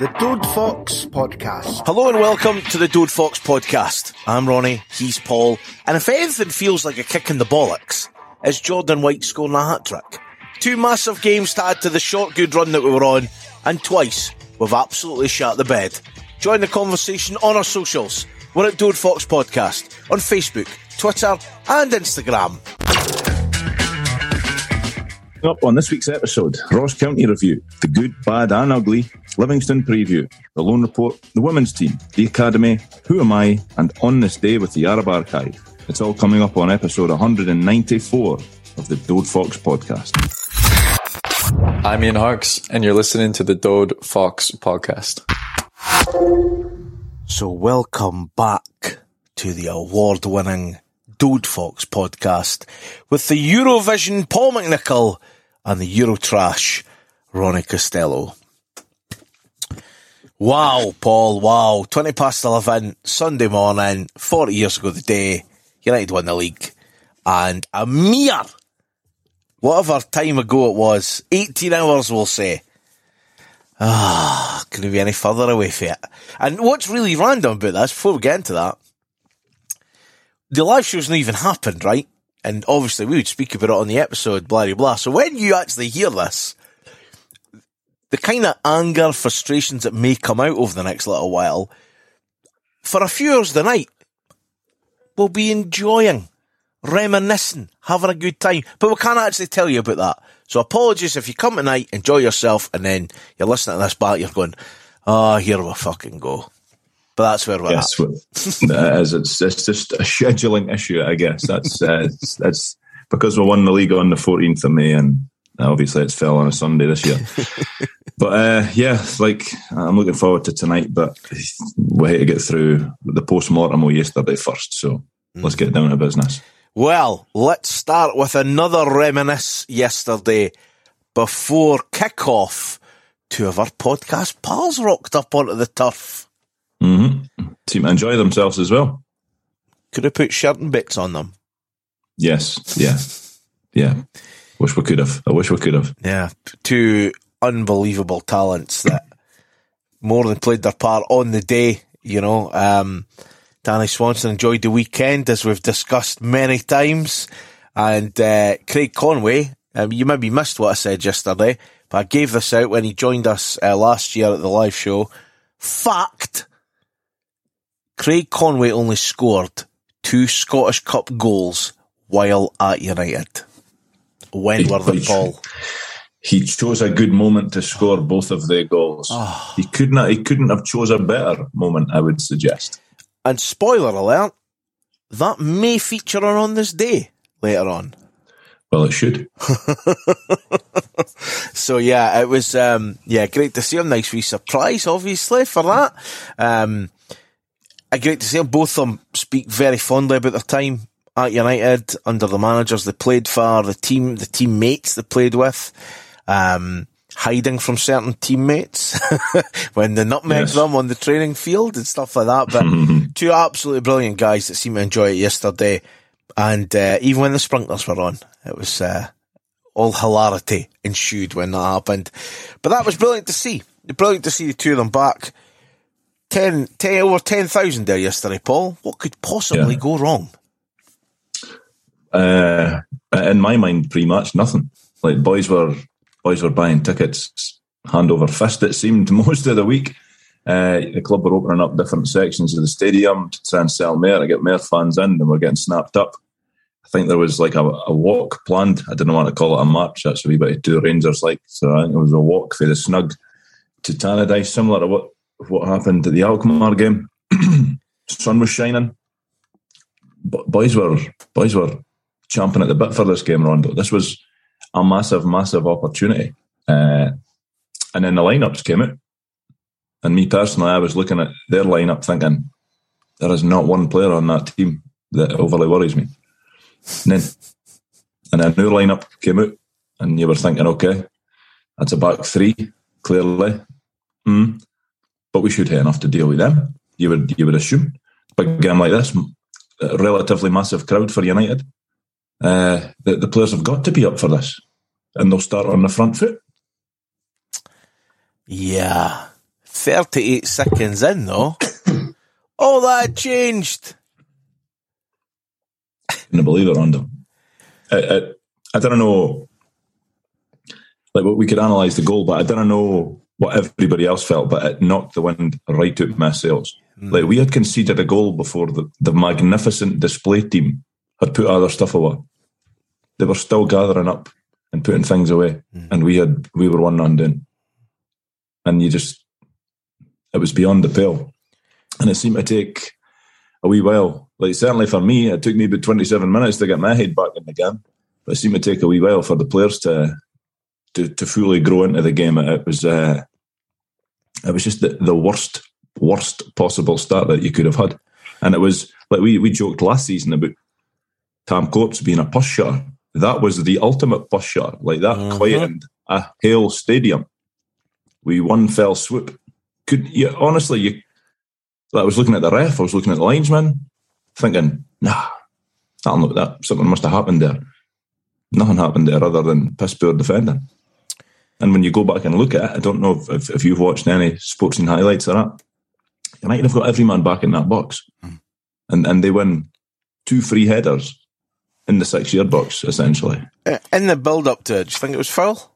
The Dode Fox Podcast. Hello and welcome to the Dode Fox Podcast. I'm Ronnie, he's Paul, and if anything feels like a kick in the bollocks, it's Jordan White scoring a hat-trick. 2 massive games to add to the short good run that we were on, and twice we've absolutely shat the bed. Join the conversation on our socials. We're at Dode Fox Podcast on Facebook, Twitter and Instagram. Up on this week's episode, Ross County review, the good, bad and ugly, Livingston preview, the Loan Report, the women's team, the academy, who am I, and on this day with the Arab Archive. It's all coming up on episode 194 of the Dode Fox Podcast. I'm Ian Harks, and you're listening to the Dode Fox Podcast. So welcome back to the award-winning Dode Fox Podcast with the Eurovision Paul McNichol and the Eurotrash Ronnie Costello. Wow, Paul, wow. 20 past 11, Sunday morning, 40 years ago today, United won the league. And a mere, whatever time ago it was, 18 hours we'll say. Couldn't be any further away from it. And what's really random about this, before we get into that, the live show's not even happened, right? And obviously we would speak about it on the episode, blah, blah, blah. So when you actually hear this, the kind of anger, frustrations that may come out over the next little while, for a few hours the night, we'll be enjoying, reminiscing, having a good time. But we can't actually tell you about that. So apologies if you come tonight, enjoy yourself, and then you're listening to this back, you're going, here we fucking go. But that's where we're at. Yes, it's just a scheduling issue, I guess. That's because we won the league on the 14th of May, and obviously it's fell on a Sunday this year. But I'm looking forward to tonight, but we had to get through the post-mortem yesterday first, so let's get down to business. Well, let's start with another reminisce yesterday before kick-off. 2 of our podcast pals rocked up onto the turf. Mm-hmm. Seem to enjoy themselves as well. Could have put shirt and bits on them. Yes, yeah. I wish we could have. Yeah, 2 unbelievable talents that more than played their part on the day, you know. Danny Swanson enjoyed the weekend, as we've discussed many times. And Craig Conway, you maybe missed what I said yesterday, but I gave this out when he joined us last year at the live show. Fact, Craig Conway only scored 2 Scottish Cup goals while at United. When were they, Paul? He chose a good moment to score both of the goals. Oh. He couldn't have chose a better moment, I would suggest. And spoiler alert, that may feature on this day later on. Well, it should. So yeah, it was great to see him. Nice wee surprise, obviously, for that. Great to see them. Both of them speak very fondly about their time at United under the managers they played for, the teammates they played with, hiding from certain teammates when they nutmegged them on the training field and stuff like that. But 2 absolutely brilliant guys that seemed to enjoy it yesterday. And even when the sprinklers were on, it was all hilarity ensued when that happened. But that was brilliant to see. Brilliant to see the 2 of them back. 10 over 10,000 there yesterday, Paul. What could possibly go wrong? In my mind, pretty much nothing. Like boys were buying tickets hand over fist, it seemed, most of the week. The club were opening up different sections of the stadium to try and sell more, to get more fans in, and we're getting snapped up. I think there was like a walk planned. I didn't want to call it a march. That's a wee bit of 2 Rangers like. So I think it was a walk for the Snug to Tannadice, similar to what happened at the Alkmaar game. Sun was shining. Boys were champing at the bit for this game, Rondo. This was a massive, massive opportunity. And then the lineups came out. And me personally, I was looking at their lineup thinking, there is not one player on that team that overly worries me. And then a new lineup came out, and you were thinking, okay, that's a back 3, clearly. But we should have enough to deal with them. You would assume. Big game like this, a relatively massive crowd for United. The players have got to be up for this, and they'll start on the front foot. Yeah, 38 seconds in, though, all that had changed. Couldn't believe it, Rondo. I don't know, like, we could analyse the goal, but I don't know what everybody else felt, but it knocked the wind right out of my sails. Like, we had conceded a goal before the magnificent display team had put other stuff away. They were still gathering up and putting things away, and we were 1-0 down. And it was beyond the pale. And it seemed to take a wee while. Like, certainly for me, it took me about 27 minutes to get my head back in the game. But it seemed to take a wee while for the players to fully grow into the game. It was just the worst possible start that you could have had. And it was, like, we joked last season about Tam Coates being a push shot. That was the ultimate push shot. Like, that quietened a Hale stadium. We one fell swoop. Honestly, I was looking at the ref, I was looking at the linesman, thinking, that something must have happened there. Nothing happened there other than piss poor defending. And when you go back and look at it, I don't know if you've watched any Sportscene highlights of that, United have got every man back in that box. And they win 2 free headers in the 6-yard box, essentially. In the build-up to it, do you think it was foul?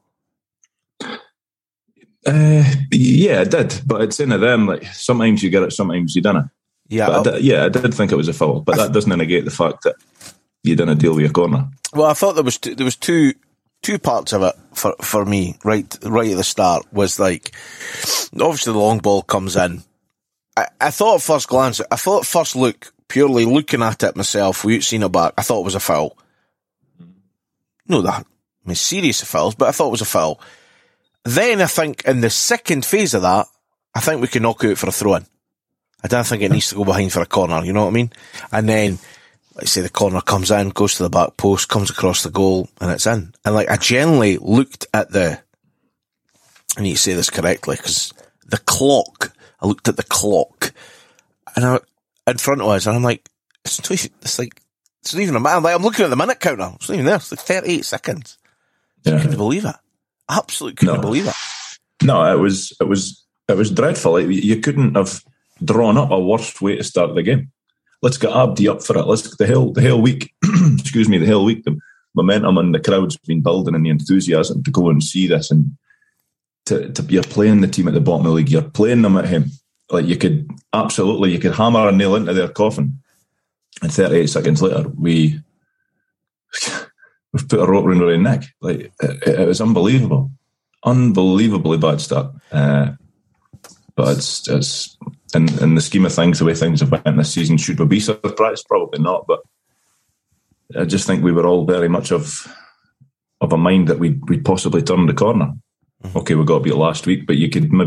Yeah, it did. But it's in them, like, sometimes you get it, sometimes you don't. Yeah, but I did think it was a foul, but that doesn't negate the fact that you didn't deal with your corner. Well, I thought there was two parts of it for me right at the start. Was like, obviously the long ball comes in. I thought at first look, purely looking at it myself without seeing it back, I thought it was a foul. No, serious fouls, but I thought it was a foul. Then I think in the second phase of that, I think we can knock out for a throw-in. I don't think it needs to go behind for a corner, you know what I mean? And then, let's say the corner comes in, goes to the back post, comes across the goal, and it's in. And like, I generally looked at I need to say this correctly, because I looked at the clock, and in front of us, and I'm like, it's not even a minute. I'm looking at the minute counter. It's not even there. It's like 38 seconds. Yeah. I couldn't believe it. Absolutely couldn't believe it. No, it was dreadful. Like, you couldn't have drawn up a worse way to start the game. Let's get Abdi up for it. Let's the Hale week. Excuse me, the Hale week. The momentum and the crowd's been building, and the enthusiasm to go and see this, and you're playing the team at the bottom of the league. You're playing them at him. Like, you could hammer a nail into their coffin, and 38 seconds later we've put a rope around their neck. Like, it was unbelievably bad start. But it's in the scheme of things, the way things have went this season, should we be surprised? Probably not. But I just think we were all very much of a mind that we'd possibly turned the corner. Okay, we got beat last week, but you could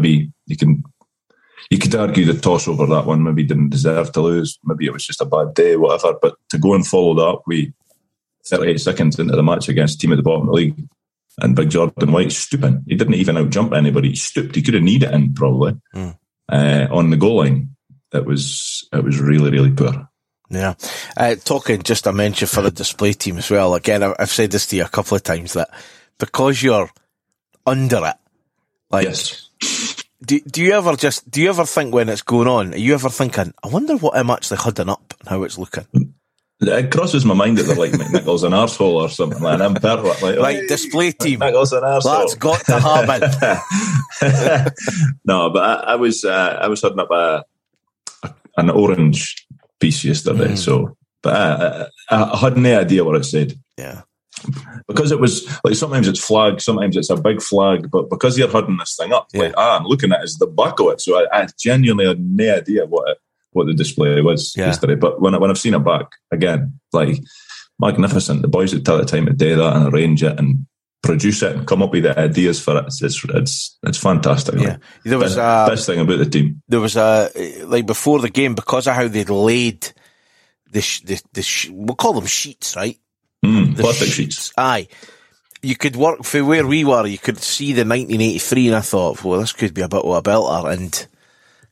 argue the toss over that one maybe didn't deserve to lose. Maybe it was just a bad day, whatever. But to go and follow that up, 38 seconds into the match against a team at the bottom of the league, and Big Jordan White stooping. He didn't even out-jump anybody. He stooped. He could have kneed it in, probably, on the goal line. It was really, really poor. Yeah. Talking just a mention for the display team as well. Again, I've said this to you a couple of times, that because you're under it, like, yes. Do you ever think when it's going on, are you ever thinking, I wonder what I'm actually hudding up and how it's looking? It crosses my mind that they're like McNichol's an arsehole or something, like, and I'm perfect. Like, right, display team. McNichol's an arsehole. That's got to happen. No, but I was holding up an orange piece yesterday, but I had no idea what it said. Yeah. Because it was like, sometimes it's flag, sometimes it's a big flag, but because you're holding this thing up, like, I'm looking at it as the back of it, so I genuinely had no idea what the display was yesterday. But when I've seen it back again, like, magnificent. The boys that take the time to do that and arrange it and produce it and come up with the ideas for it, it's fantastic. Yeah, there was best thing about the team. There was like, before the game, because of how they'd laid we'll call them sheets, right? Plastic sheets. Aye. You could work for where we were, you could see the 1983, and I thought, well, this could be a bit of a belter, and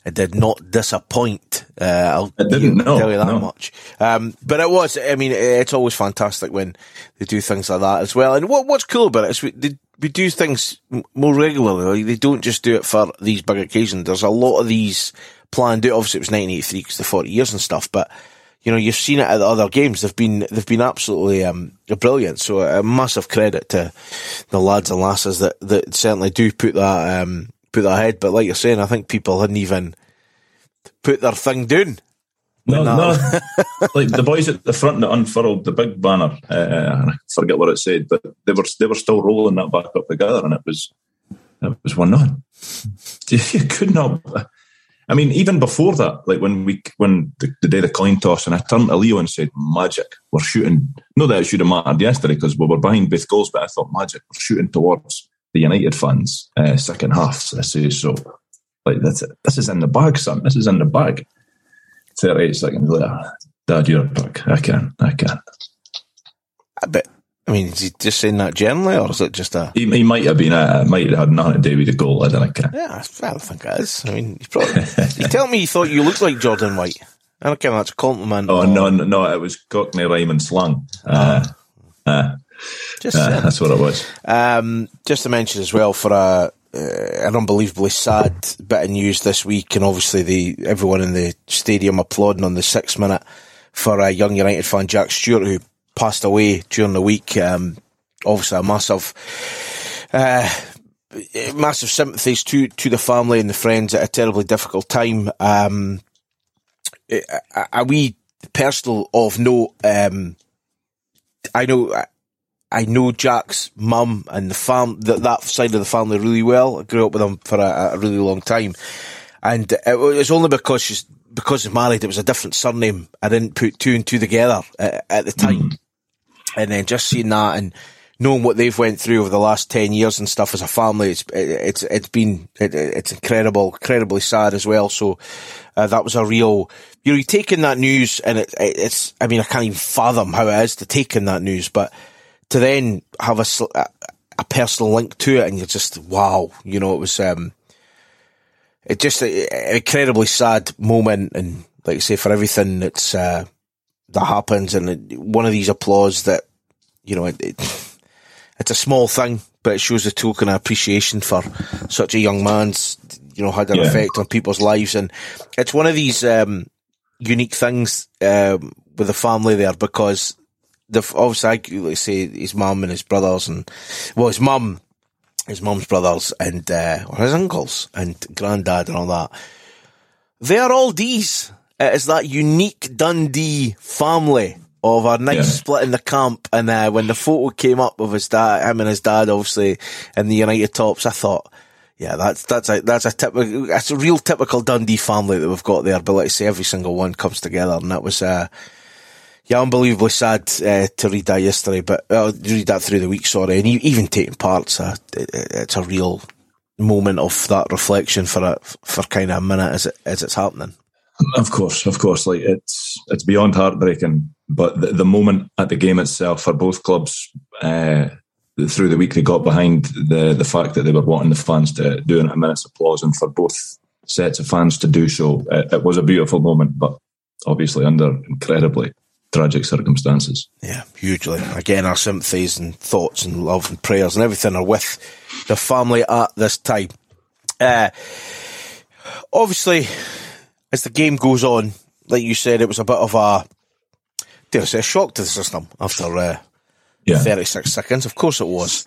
It did not disappoint. I'll tell you that much. But it was, I mean, it's always fantastic when they do things like that as well. And what's cool about it is we do things more regularly. Like, they don't just do it for these big occasions. There's a lot of these planned out. Obviously, it was 1983 because the 40 years and stuff, but you know, you've seen it at the other games. They've been absolutely brilliant. So a massive credit to the lads and lasses that certainly do put that ahead. But like you're saying, I think people hadn't even put their thing down. No. Like the boys at the front that unfurled the big banner, I forget what it said, but they were still rolling that back up together, and it was 1-0. You could not. I mean, even before that, like when the day of the coin toss, and I turned to Leo and said, "Magic, we're shooting." Not that it should have mattered yesterday because we were behind both goals, but I thought, "Magic, we're shooting towards the United fans second half." So I say, "So, like this is in the bag, son. This is in the bag." 38 seconds later, Dad, you're a prick. I can. But I mean, is he just saying that generally, or is it just a? He might have been. Might have had nothing to do with the goal. I don't care. Yeah, I don't think it is. I mean, you tell me you thought you looked like Jordan White. I don't care if that's a compliment. Oh, no, it was Cockney rhyme and slang. That's what it was. Just to mention as well, for an unbelievably sad bit of news this week, and obviously everyone in the stadium applauding on the 6th minute for a young United fan, Jack Stewart, who passed away during the week. Obviously a massive sympathies to the family and the friends at a terribly difficult time. A wee personal of note, I know Jack's mum and that side of the family really well. I grew up with them for a really long time, and it was only because she's married. It was a different surname. I didn't put two and two together at the time. And then just seeing that and knowing what they've went through over the last 10 years and stuff as a family, it's incredibly sad as well. So, that was a real, you taking that news, and it's, I mean, I can't even fathom how it is to take in that news, but to then have a personal link to it, and you're just, wow, it was, it just an incredibly sad moment. And like I say, for everything that's, that happens, and one of these applause that, it's a small thing, but it shows a token of appreciation for such a young man's, had an effect on people's lives. And it's one of these, unique things, with the family there, because obviously, let's say his mum and his brothers his mum's brothers and, or his uncles and granddad and all that. They are all D's. It is that unique Dundee family of a nice split in the camp. And when the photo came up of him and his dad, obviously in the United tops, I thought, yeah, that's a real typical Dundee family that we've got there. But like I say, every single one comes together, and that was unbelievably sad to read that yesterday. But read that through the week, sorry, and even taking part, it's a real moment of that reflection for kind of a minute as it's happening. Of course. Like it's beyond heartbreaking, but the moment at the game itself for both clubs, through the week they got behind the fact that they were wanting the fans to do a minute's applause, and for both sets of fans to do so, it was a beautiful moment, but obviously under incredibly tragic circumstances. Yeah, hugely. Again, our sympathies and thoughts and love and prayers and everything are with the family at this time. Obviously, as the game goes on, like you said, it was a bit of a shock to the system after 36 seconds. Of course it was.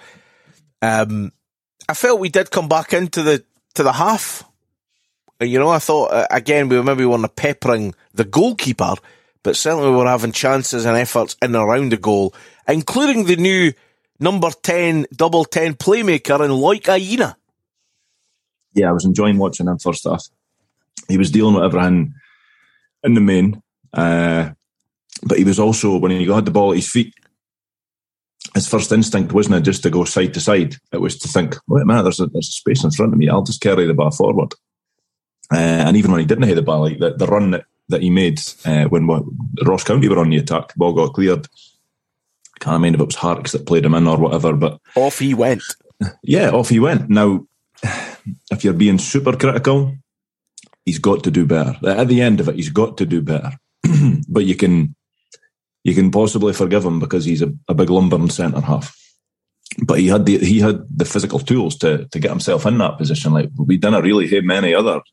I felt we did come back into the half. I thought, again, we weren't peppering the goalkeeper, but certainly we were having chances and efforts in and around the goal, including the new number 10, double 10 playmaker in Loic Aina. Yeah, I was enjoying watching him first half. He was dealing with everything in the main, but he was also, when he had the ball at his feet, his first instinct wasn't it just to go side to side. It was to think, wait a minute, there's a space in front of me. I'll just carry the ball forward. And even when he didn't hit the ball, like the run that he made when Ross County were on the attack, the ball got cleared. Can't remember if it was Harks that played him in or whatever, but off he went. Yeah, off he went. Now, if you're being super critical, he's got to do better. At the end of it, he's got to do better. But you can possibly forgive him because he's a big lumbering centre half. But he had the physical tools to get himself in that position. Like, we didn't really have any other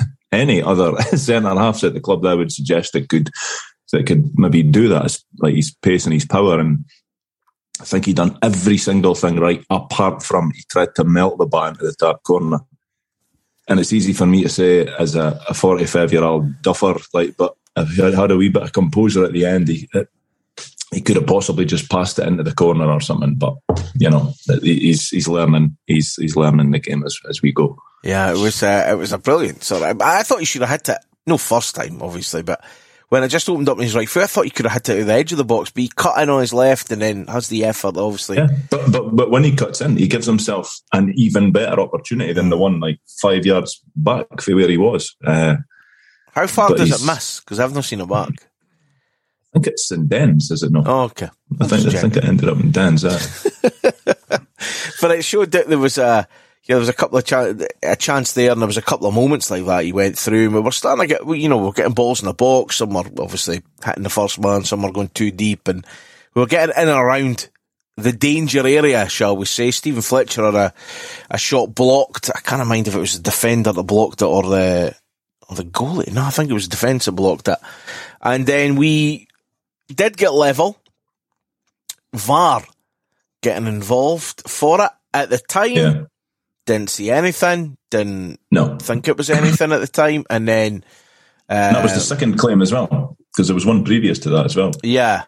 centre halves at the club that I would suggest that could maybe do that. Like, his pace and his power, and I think he done every single thing right, apart from he tried to melt the ball into the top corner. And it's easy for me to say as a 45-year-old duffer, like, but if he had a wee bit of composure at the end, he could have possibly just passed it into the corner or something. But he's learning. He's learning the game as we go. Yeah, it was a brilliant sort of. I thought he should have hit it. No, first time obviously, but when it just opened up in his right foot, I thought he could have hit it to the edge of the box, but he cut in on his left and then has the effort, obviously. Yeah, but when he cuts in, he gives himself an even better opportunity than the one like 5 yards back from where he was. How far does it miss? Because I've not seen it back. I think it's in Dens, is it not? Oh, okay. I think it ended up in Dens. But it showed that there was a couple of a chance there, and there was a couple of moments like that he went through, and we were starting to get, we're getting balls in the box. Some were obviously hitting the first man, some were going too deep, and we were getting in and around the danger area, shall we say. Stephen Fletcher had a shot blocked. I can't mind if it was the defender that blocked it or the goalie. No, I think it was the defence that blocked it. And then we did get level. VAR getting involved for it at the time. Yeah. Didn't see anything. Didn't think it was anything at the time. And then that was the second claim as well, because there was one previous to that as well. Yeah.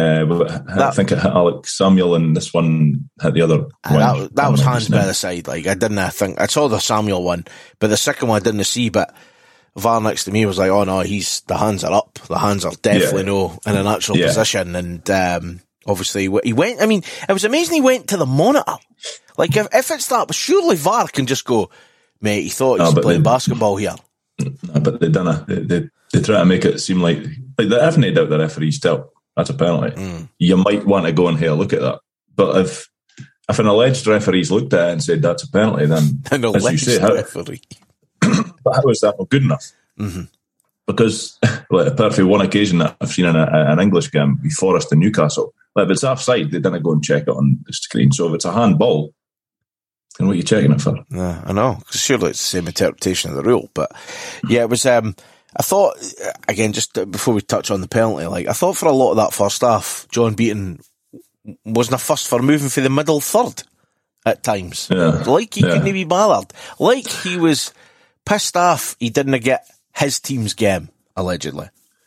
I think it hit Alex Samuel, and this one hit the other. That was hands by the side. Like, I saw the Samuel one, but the second one I didn't see. But VAR next to me was like, "Oh no, the hands are up. The hands are definitely in a natural position." And obviously he went. I mean, it was amazing. He went to the monitor. Like, if it's that, but surely VAR can just go, mate, he thought he was playing basketball here. But they done they try to make it seem like they haven't doubt the referee still. That's a penalty. You might want to go and have a look at that. But if an alleged referee's looked at it and said that's a penalty, then an alleged referee. But how is that not good enough? Mm-hmm. Because, apart from one occasion that I've seen in an English game, Forest and Newcastle, if it's offside, they didn't go and check it on the screen. So if it's a handball, then what are you checking it for? Yeah, I know, because surely it's the same interpretation of the rule. But yeah, it was. I thought, again, just before we touch on the penalty, like, I thought for a lot of that first half, John Beaton wasn't a fuss for moving for the middle third at times. Yeah. Like he couldn't be bothered. Like he was pissed off he didn't get his team's game, allegedly.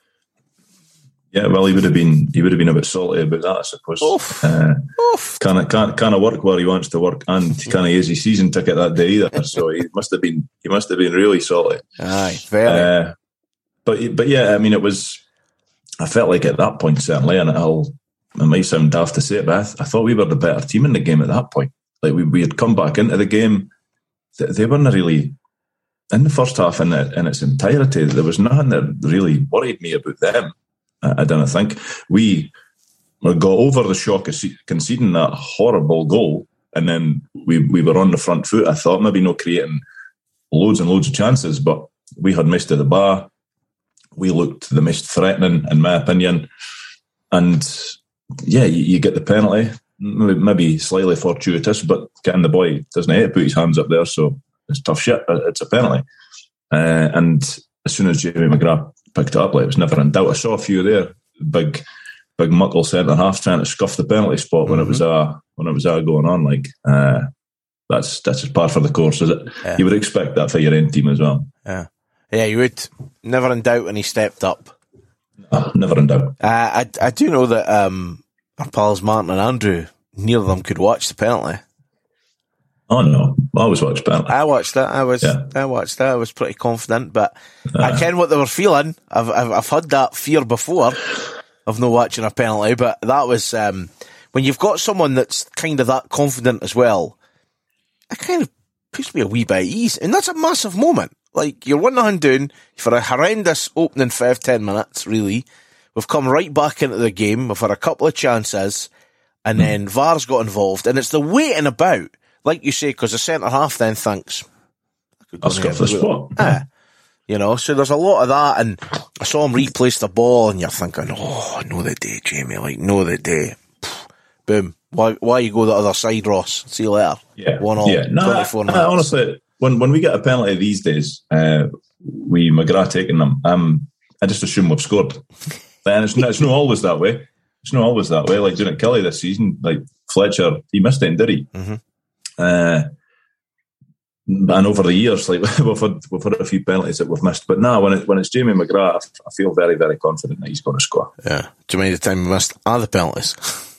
Yeah, well, he would have been a bit salty about that, I suppose. Can't work where he wants to work, and he can't use his season ticket that day either. So he must have been really salty. Aye, very. But yeah, I mean, it was. I felt like at that point, certainly, and it might sound daft to say it, but I thought we were the better team in the game at that point. Like, we had come back into the game. They weren't really in the first half in its entirety. There was nothing that really worried me about them. I don't think we got over the shock of conceding that horrible goal, and then we were on the front foot. I thought maybe not creating loads and loads of chances, but we had most of the bar. We looked the most threatening, in my opinion. And yeah, you get the penalty, maybe slightly fortuitous, but the boy doesn't have to put his hands up there, so it's tough shit. It's a penalty. And as soon as Jamie McGrath picked it up, like, it was never in doubt. I saw a few there, big muckle centre half trying to scuff the penalty spot when it was going on. Like, that's just par for the course, is it? Yeah. You would expect that for your own team as well. Yeah, you would. Never in doubt when he stepped up. Never in doubt. I do know that our pals Martin and Andrew, neither of them could watch the penalty. Oh no, I always watch penalty. I watched that. I watched that. I was pretty confident, but I ken what they were feeling. I've had that fear before of not watching a penalty, but that was when you've got someone that's kind of that confident as well. It kind of puts me a wee bit at ease, and that's a massive moment. Like, you're 1-0 down for a horrendous opening 5-10 minutes, really. We've come right back into the game. We've had a couple of chances, and then VAR's got involved, and it's the waiting about, like you say, because the centre half then thinks, I'll scuff the spot. You know, so there's a lot of that, and I saw him replace the ball, and you're thinking, oh, know the day, Jamie, like, know the day. Pfft, boom. Why you go the other side, Ross? See you later. Yeah. 1-1. Yeah. No, 24 minutes. honestly, when we get a penalty these days, we McGrath taking them, I just assume we've scored. And it's not always that way. It's not always that way. Like Janet Kelly this season, like Fletcher, he missed it, did he? Mm-hmm. And over the years, like we've had a few penalties that we've missed. But now, when it's Jamie McGrath, I feel very, very confident that he's going to score. Yeah. Do you mean the time we missed the penalties?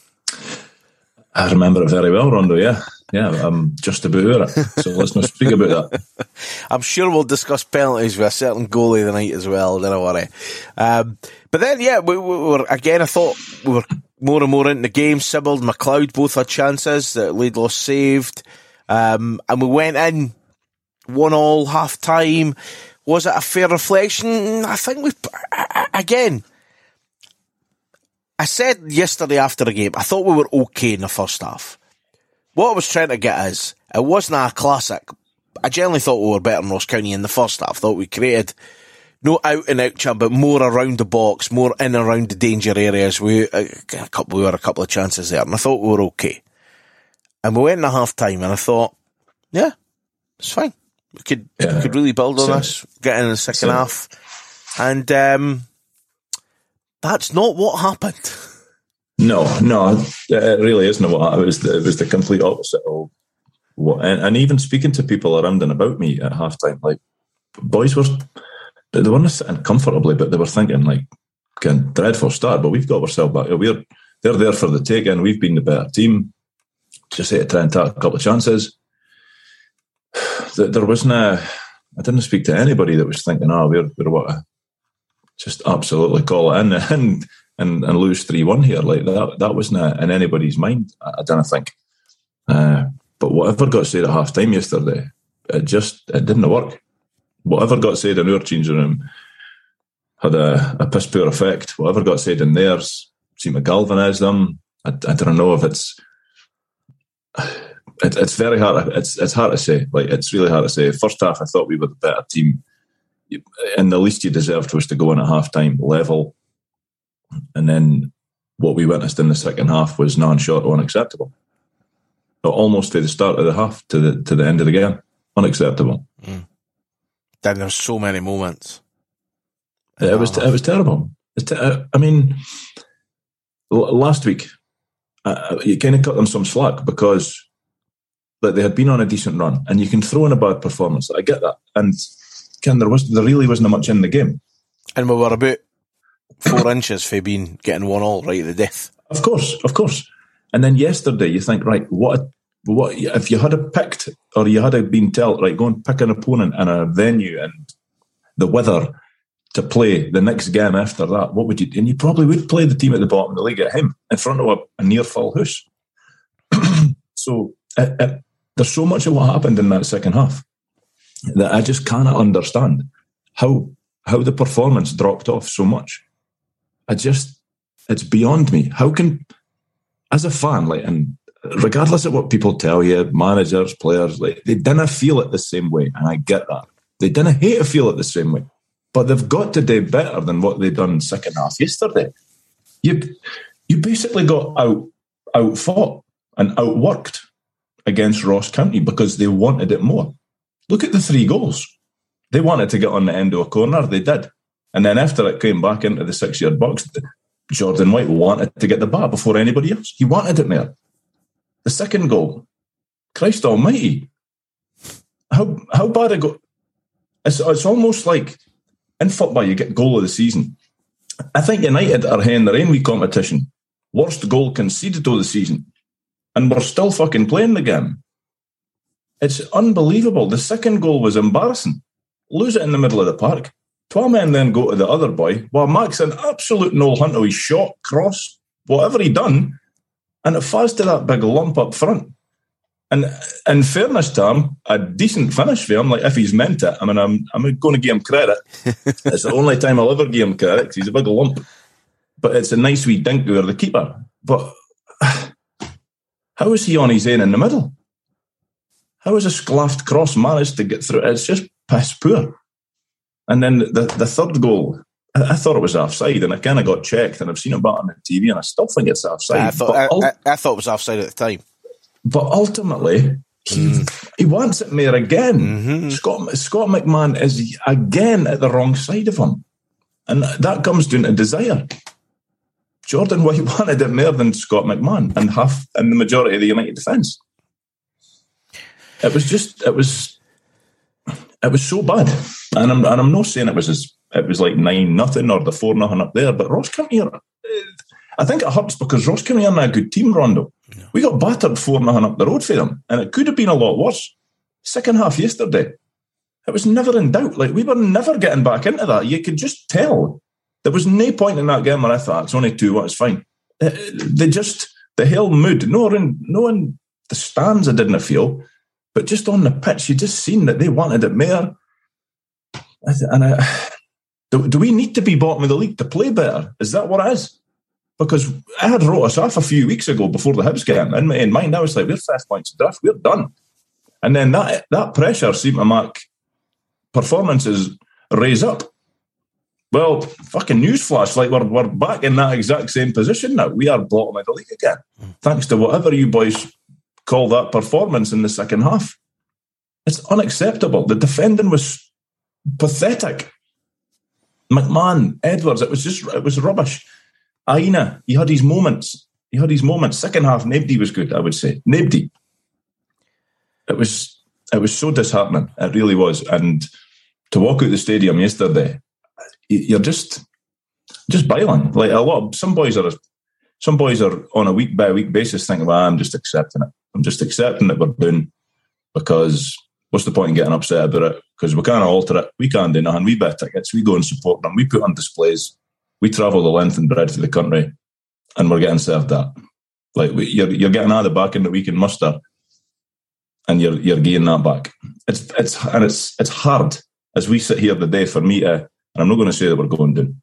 I remember it very well, Rondo, yeah. Yeah, I'm just about it. So let's not speak about that. I'm sure we'll discuss penalties with a certain goalie tonight as well, don't worry. But then, yeah, we were, again, I thought we were more and more into the game. Sibbald and McLeod both had chances that Laidlaw saved. And we went in 1-1 half time. Was it a fair reflection? I think again, I said yesterday after the game, I thought we were okay in the first half. What I was trying to get is, it wasn't a classic. I generally thought we were better than Ross County in the first half. Thought we created no out and out chance, but more around the box, more in and around the danger areas. We were a couple of chances there, and I thought we were okay. And we went in half time, and I thought, yeah, it's fine. We could really build on this, get in the second half, and that's not what happened. No, it really isn't what happened. It was the complete opposite of what. And even speaking to people around and about me at half time, like boys they weren't sitting comfortably, but they were thinking like, dreadful start, but we've got ourselves back. They're there for the taking. We've been the better team. Just had to try and take a couple of chances. There wasn't I didn't speak to anybody that was thinking, we're what to just absolutely call it in and lose 3-1 here. Like that wasn't in anybody's mind, I don't think. But whatever got said at half time yesterday, it didn't work. Whatever got said in our changing room had a piss poor effect. Whatever got said in theirs seemed to galvanise them. I don't know if it's very hard. It's hard to say. Like it's really hard to say. First half, I thought we were the better team, and the least you deserved was to go in at half time level. And then what we witnessed in the second half was non-short unacceptable. Almost to the start of the half to the end of the game, unacceptable. Mm. Then there were so many moments. It was terrible. I mean, last week you kind of cut them some slack because they had been on a decent run, and you can throw in a bad performance. I get that, and there really wasn't much in the game, and we were about 4 inches for getting 1-1 right at the death. Of course. And then yesterday, you think, right, what if you had picked, or you had been told, right, go and pick an opponent and a venue and the weather to play the next game after that, what would you do? And you probably would play the team at the bottom of the league at him in front of a near full house. So there's so much of what happened in that second half that I just cannot understand how the performance dropped off so much. It's beyond me. How can, as a fan, like, and regardless of what people tell you, managers, players, like, they didn't feel it the same way, and I get that. They didn't hate to feel it the same way, but they've got to do better than what they done second half yesterday. You basically got outfought and outworked against Ross County because they wanted it more. Look at the 3 goals. They wanted to get on the end of a corner. They did. And then after it came back into the 6-yard box, Jordan White wanted to get the bat before anybody else. He wanted it there. The second goal, Christ almighty. How bad a goal. It's almost like in football you get goal of the season. I think United are in their own wee competition. Worst goal conceded of the season. And we're still fucking playing the game. It's unbelievable. The second goal was embarrassing. Lose it in the middle of the park. 12 men then go to the other boy, while Mac's an absolute null hunter. He shot, cross, whatever he done, and it falls to that big lump up front. And in fairness to him, a decent finish for him, like if he's meant it. I mean, I'm going to give him credit. It's the only time I'll ever give him credit because he's a big lump. But it's a nice wee dink over the keeper. But how is he on his own in the middle? How has a sclaffed cross managed to get through? It's just piss poor. And then the third goal, I thought it was offside, and I kind of got checked, and I've seen it back on the TV, and I still think it's offside. I thought it was offside at the time. But ultimately, he wants it there again. Mm-hmm. Scott McMahon is again at the wrong side of him. And that comes down to desire. Jordan White wanted it more than Scott McMahon and the majority of the United defence. It was so bad. And I'm not saying it was like 9-0 or the 4-0 up there, but Ross County, I think it hurts because Ross County aren't a good team, Rondo. No. We got battered 4-0 up the road for them, and it could have been a lot worse. Second half yesterday, it was never in doubt. Like, we were never getting back into that. You could just tell. There was no point in that game where I thought, it's only 2-1, it's fine. The whole mood, no in the stands I didn't feel, but just on the pitch, you just seen that they wanted it more. Do we need to be bottom of the league to play better? Is that what it is? Because I had wrote us off a few weeks ago before the Hibs game. In mind, I was like, we're 5 points adrift, we're done. And then that pressure seemed to make performances raise up. Well, fucking newsflash, like we're back in that exact same position now. We are bottom of the league again, thanks to whatever you boys call that performance in the second half. It's unacceptable. The defending was pathetic. McMahon, Edwards, it was rubbish. Aina, he had his moments. Second half, nobody was good, I would say. Nobody. It was so disheartening. It really was. And to walk out the stadium yesterday, you're just bailing. Like some boys are on a week by week basis thinking, well, I'm just accepting it. I'm just accepting that we're doing, because what's the point in getting upset about it? Because we can't alter it. We can't do nothing. We buy tickets. We go and support them. We put on displays. We travel the length and breadth of the country, and we're getting served that. Like, you're getting out of the back end that we can muster, and you're getting that back. It's hard as we sit here today for me to, and I'm not going to say that we're going down,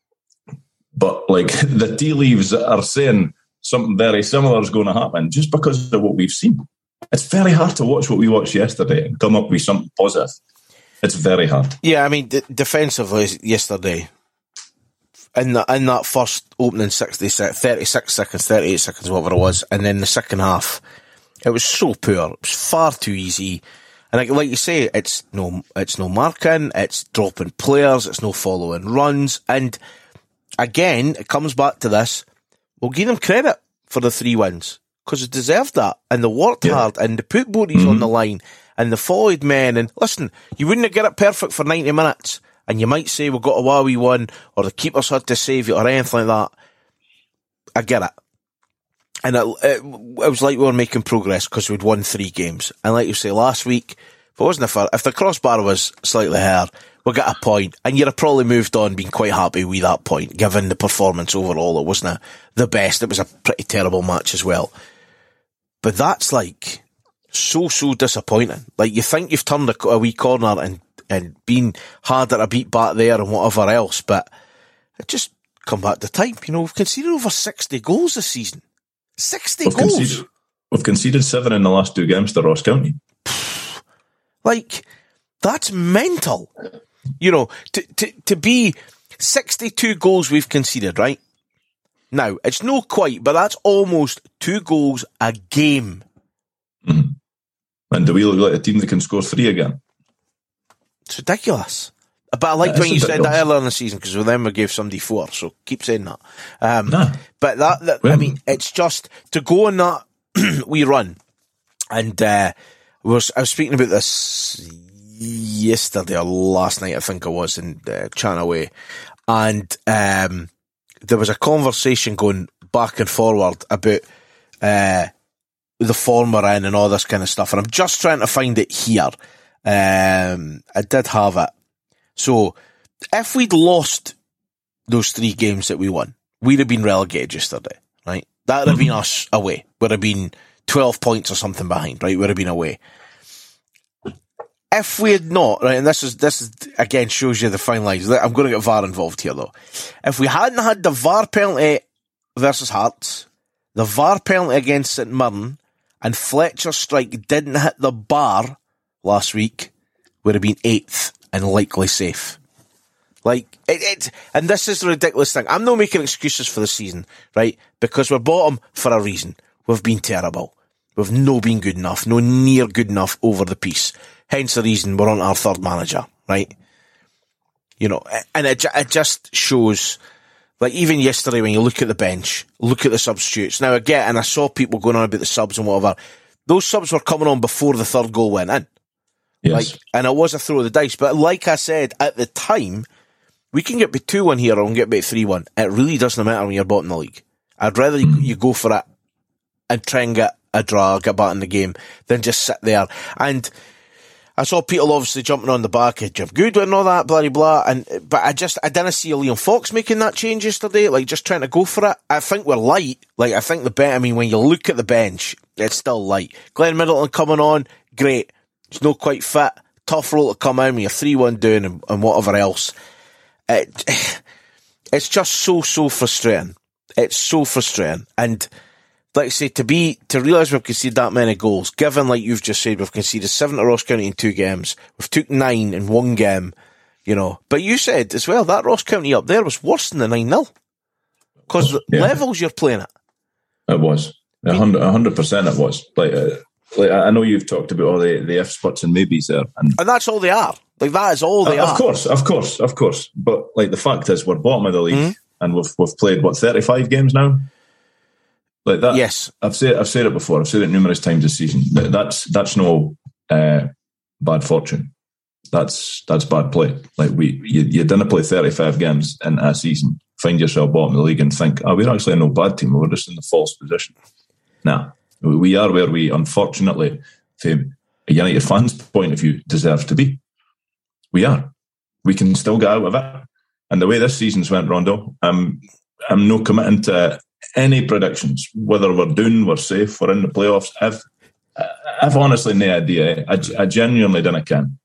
but like the tea leaves are saying something very similar is going to happen just because of what we've seen. It's very hard to watch what we watched yesterday and come up with something positive. It's very hard. Yeah, I mean, defensively yesterday, in that first opening 36 seconds, 38 seconds, whatever it was, and then the second half, it was so poor. It was far too easy. And like you say, it's no marking, it's dropping players, it's no following runs. And again, it comes back to this. We'll give them credit for the 3 wins, because they deserved that. And they worked hard, and they put bodies on the line, and they followed men. And listen, you wouldn't have got it perfect for 90 minutes. And you might say, we got a Wowie one, or the keepers had to save it, or anything like that. I get it. And it was like we were making progress because we'd won 3 games. And like you say, last week, if the crossbar was slightly higher, we got a point, and you'd have probably moved on being quite happy with that point, given the performance overall. It wasn't the best. It was a pretty terrible match as well. But that's like so disappointing. Like, you think you've turned a wee corner and been hard at a beat back there and whatever else, but it just come back to time. You know, we've conceded over 60 goals this season. 60 goals. We've conceded 7 in the last 2 games to Ross County. Like, that's mental. You know, to be 62 goals we've conceded, right? Now, it's no quite, but that's almost 2 goals a game. Mm-hmm. And do we look like a team that can score 3 again? It's ridiculous. But I liked when you said that earlier in the season, because with them we gave somebody 4, so keep saying that. But that I mean, it's just to go on that wee run. And I was speaking about this yesterday or last night, I think it was, in chatting away. And there was a conversation going back and forward about the form we're in and all this kind of stuff. And I'm just trying to find it here. I did have it. So, if we'd lost those 3 games that we won, we'd have been relegated yesterday, right? That would have been us away. Would have been 12 points or something behind, right? Would have been away. If we had not, right, and this is again shows you the fine lines. I'm going to get VAR involved here though. If we hadn't had the VAR penalty versus Hearts, the VAR penalty against St Mirren, and Fletcher's strike didn't hit the bar last week, would have been 8th and likely safe. Like, and this is the ridiculous thing. I'm not making excuses for the season, right? Because we're bottom for a reason. We've been terrible. We've no been good enough, no near good enough over the piece. Hence the reason we're on our third manager, right? You know, and it just shows, like even yesterday when you look at the bench, look at the substitutes. Now again, and I saw people going on about the subs and whatever. Those subs were coming on before the third goal went in. Yes. Like, and it was a throw of the dice. But like I said, at the time, we can get by 2-1 here or we can get by 3-1. It really doesn't matter when you're bottom of the league. I'd rather you go for it and try and get a draw, get back in the game, than just sit there. And I saw people obviously jumping on the back of Jim Goodwin and all that, blah, blah, but I didn't see Liam Fox making that change yesterday, like just trying to go for it. I think we're light. Like, I think when you look at the bench, it's still light. Glenn Middleton coming on, great. He's not quite fit. Tough role to come in when you're 3-1 down and whatever else. It's just so frustrating. It's so frustrating. And like I say, to realise we've conceded that many goals, given, like you've just said, we've conceded 7 to Ross County in 2 games, we've took 9 in 1 game, you know. But you said as well, that Ross County up there was worse than the 9-0. Because the levels you're playing at. It was. 100% it was. Like I know you've talked about all the ifs, buts and maybes there. And that's all they are. Like, that is all they are. Of course. But, like, the fact is, we're bottom of the league, and we've played, 35 games now? Like that. Yes. I've said it before. I've said it numerous times this season. That's no bad fortune. That's bad play. Like, you didn't play 35 games in a season, find yourself bottom of the league and think, we're actually no bad team. We're just in the false position. Nah. We are where we, unfortunately, from a United fans' point of view, deserve to be. We are. We can still get out of it. And the way this season's went, Rondo, I'm not committing to any predictions. Whether we're doing, we're safe, we're in the playoffs. I've honestly no idea. I genuinely don't can.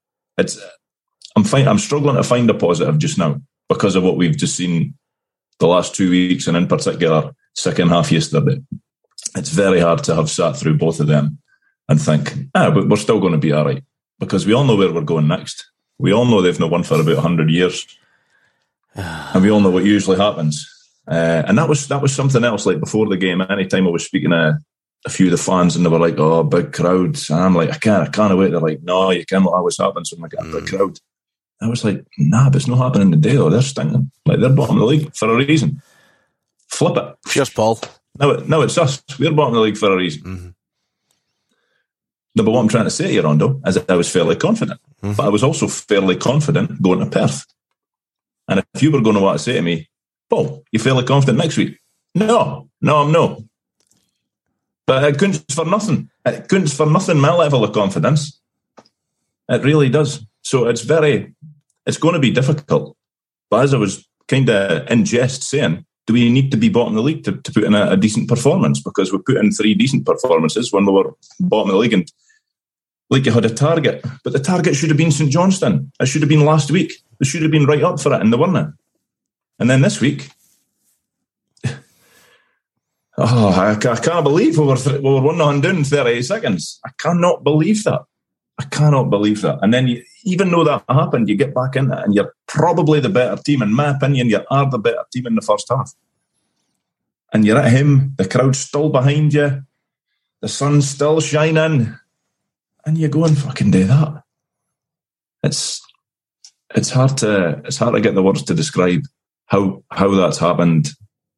I'm struggling to find a positive just now because of what we've just seen the last 2 weeks, and in particular, second half yesterday. It's very hard to have sat through both of them and think, but we're still going to be all right, because we all know where we're going next. We all know they've not won for about 100 years, and we all know what usually happens. And that was something else. Like, before the game, anytime I was speaking to a few of the fans, and they were like, "Oh, big crowds," and I'm like, "I can't wait." They're like, "No, you can't let what's happening." So I'm like, "A big crowd." I was like, "Nah, but it's not happening today. Though. They're stinking. Like, they're bottom of the league for a reason. Flip it." Cheers, Paul. No, it's us. We're bottom of the league for a reason. Mm-hmm. No, but what I'm trying to say here, Rondo, is that I was fairly confident. Mm-hmm. But I was also fairly confident going to Perth. And if you were going to want to say to me, "Paul, you fairly confident next week?" No, I'm not. But it counts for nothing. It counts for nothing, my level of confidence. It really does. So it's going to be difficult. But as I was kind of in jest saying, do we need to be bottom of the league to put in a decent performance? Because we put in 3 decent performances when we were bottom of the league, and like, you had a target, but the target should have been St Johnstone. It should have been last week. They should have been right up for it, and they weren't. And then this week, I can't believe we were 1-0 down in 38 seconds. I cannot believe that. And then even though that happened, you get back in it, and you're probably the better team. In my opinion, you are the better team in the first half. And you're at him, the crowd's still behind you, the sun's still shining, and you go and fucking do that. It's hard to get the words to describe how that's happened.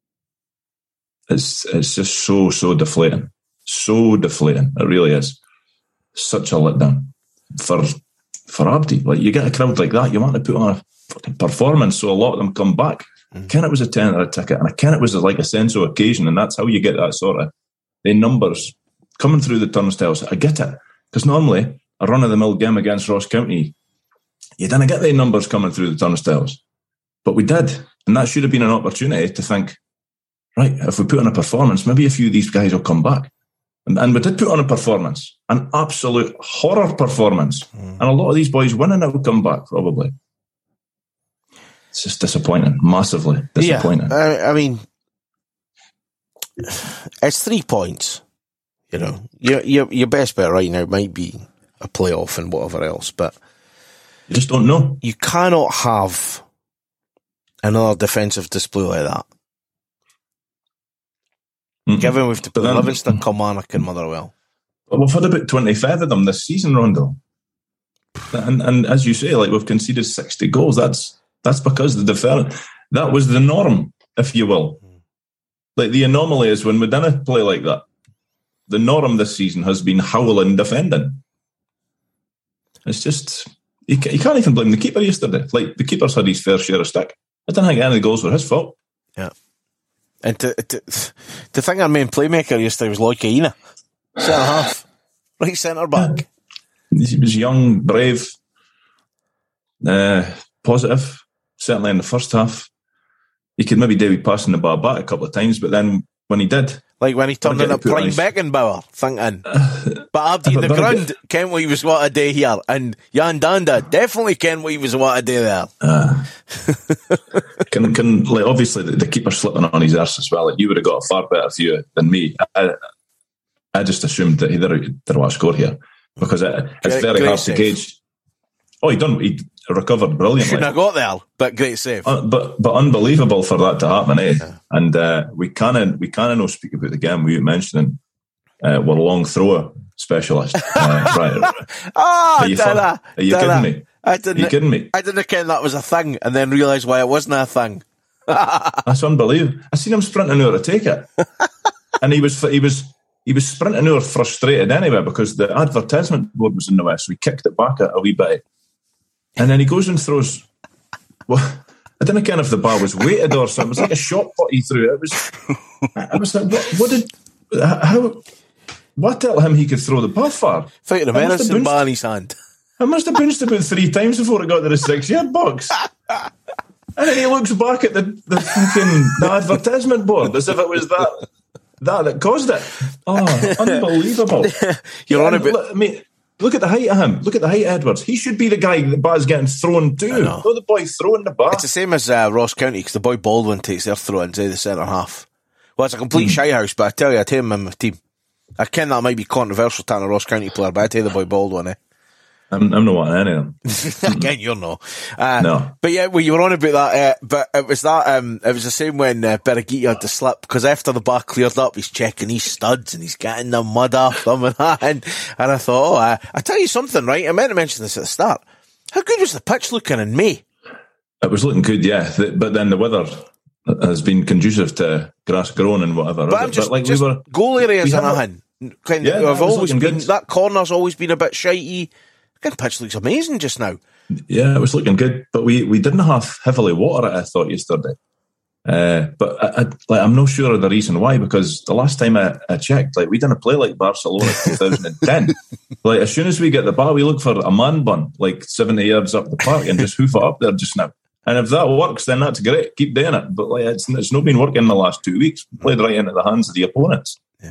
It's just so deflating. So deflating. It really is. Such a letdown for Abdi. Like, you get a crowd like that, you want to put on a fucking performance, so a lot of them come back. I ken it was a tenner a ticket, and I ken it was like a sense of occasion, and that's how you get that sort of the numbers coming through the turnstiles. I get it, because normally a run-of-the-mill game against Ross County, you didn't get the numbers coming through the turnstiles, but we did, and that should have been an opportunity to think, right, if we put on a performance, maybe a few of these guys will come back. And we did put on a performance, an absolute horror performance. And a lot of these boys winning it will come back, probably. It's just disappointing, massively disappointing. Yeah, I mean, it's 3 points. You know, your best bet right now might be a playoff and whatever else, but you just don't know. You cannot have another defensive display like that. Mm-hmm. Given we've to play Livingston, Kilmarnock and Motherwell. But we've had about 25 of them this season, Rondo. And as you say, like, we've conceded 60 goals. That's because that was the norm, if you will. Like, the anomaly is when we didn't play like that. The norm this season has been howling defending. It's just, you can't even blame the keeper yesterday. Like, the keeper's had his fair share of stick. I don't think any of the goals were his fault. Yeah. And to think our main playmaker yesterday was Lloyd Kaina. Centre half. Right centre back. He was young, brave, positive. Certainly in the first half. He could maybe do with passing the ball back a couple of times, but then when he did... Like when he turned into prime Beckenbauer, thinking, but Abdi the ground ken what he was what a day here, and Jan Danda definitely ken what he was what a day there. Can like, obviously the keeper's slipping on his arse as well. Like, you would have got a far better view than me. I just assumed that he didn't want to score here because it's very hard to gauge. Oh, he recovered brilliantly. Shouldn't have got there, but great save. But unbelievable for that to happen, eh? Yeah. And we can't no speak about the game without mentioning we're long thrower specialist. Right. Are you kidding me? Are you kidding me? I didn't ken that was a thing, and then realise why it wasn't a thing. That's unbelievable. I seen him sprinting out to take it, and he was sprinting out frustrated anyway because the advertisement board was in the way, so he kicked it back a wee bit. And then he goes and throws. Well, I don't know if the bar was weighted or something. It was like a shot put he threw. I was like, what tell him he could throw the ball far? Fighting a medicine ball in his hand. I must have bounced about 3 times before it got to the 6-yard box. And then he looks back at the advertisement board as if it was that caused it. Oh, unbelievable! You're on a bit. Look at the height of him. Look at the height of Edwards. He should be the guy the bar's getting thrown to. Not the boy throwing the bar. It's the same as Ross County because the boy Baldwin takes their throw-ins the centre half. Well, it's a complete shy house, but I tell you, I take him in my team. I ken that might be controversial to a Ross County player, but I take the boy Baldwin, I'm not wanting any of them. Again, you're no. No. But yeah, well, you were on about that, but it was the same when Berigiti had to slip, because after the bar cleared up, he's checking his studs and he's getting the mud off them and that, and I thought, I tell you something, right? I meant to mention this at the start. How good was the pitch looking in May? It was looking good, yeah, but then the weather has been conducive to grass growing and whatever. But goal areas and nothing. I've always been, good. That corner's always been a bit shitey. The pitch looks amazing just now. Yeah, it was looking good, but we didn't have heavily water it, I thought, yesterday. But I'm not sure of the reason why, because the last time I checked, we didn't play like Barcelona 2010. As soon as we get the ball, we look for a man bun, 70 yards up the park and just hoof it up there just now. And if that works, then that's great. Keep doing it. But it's not been working in the last 2 weeks. We played right into the hands of the opponents. Yeah.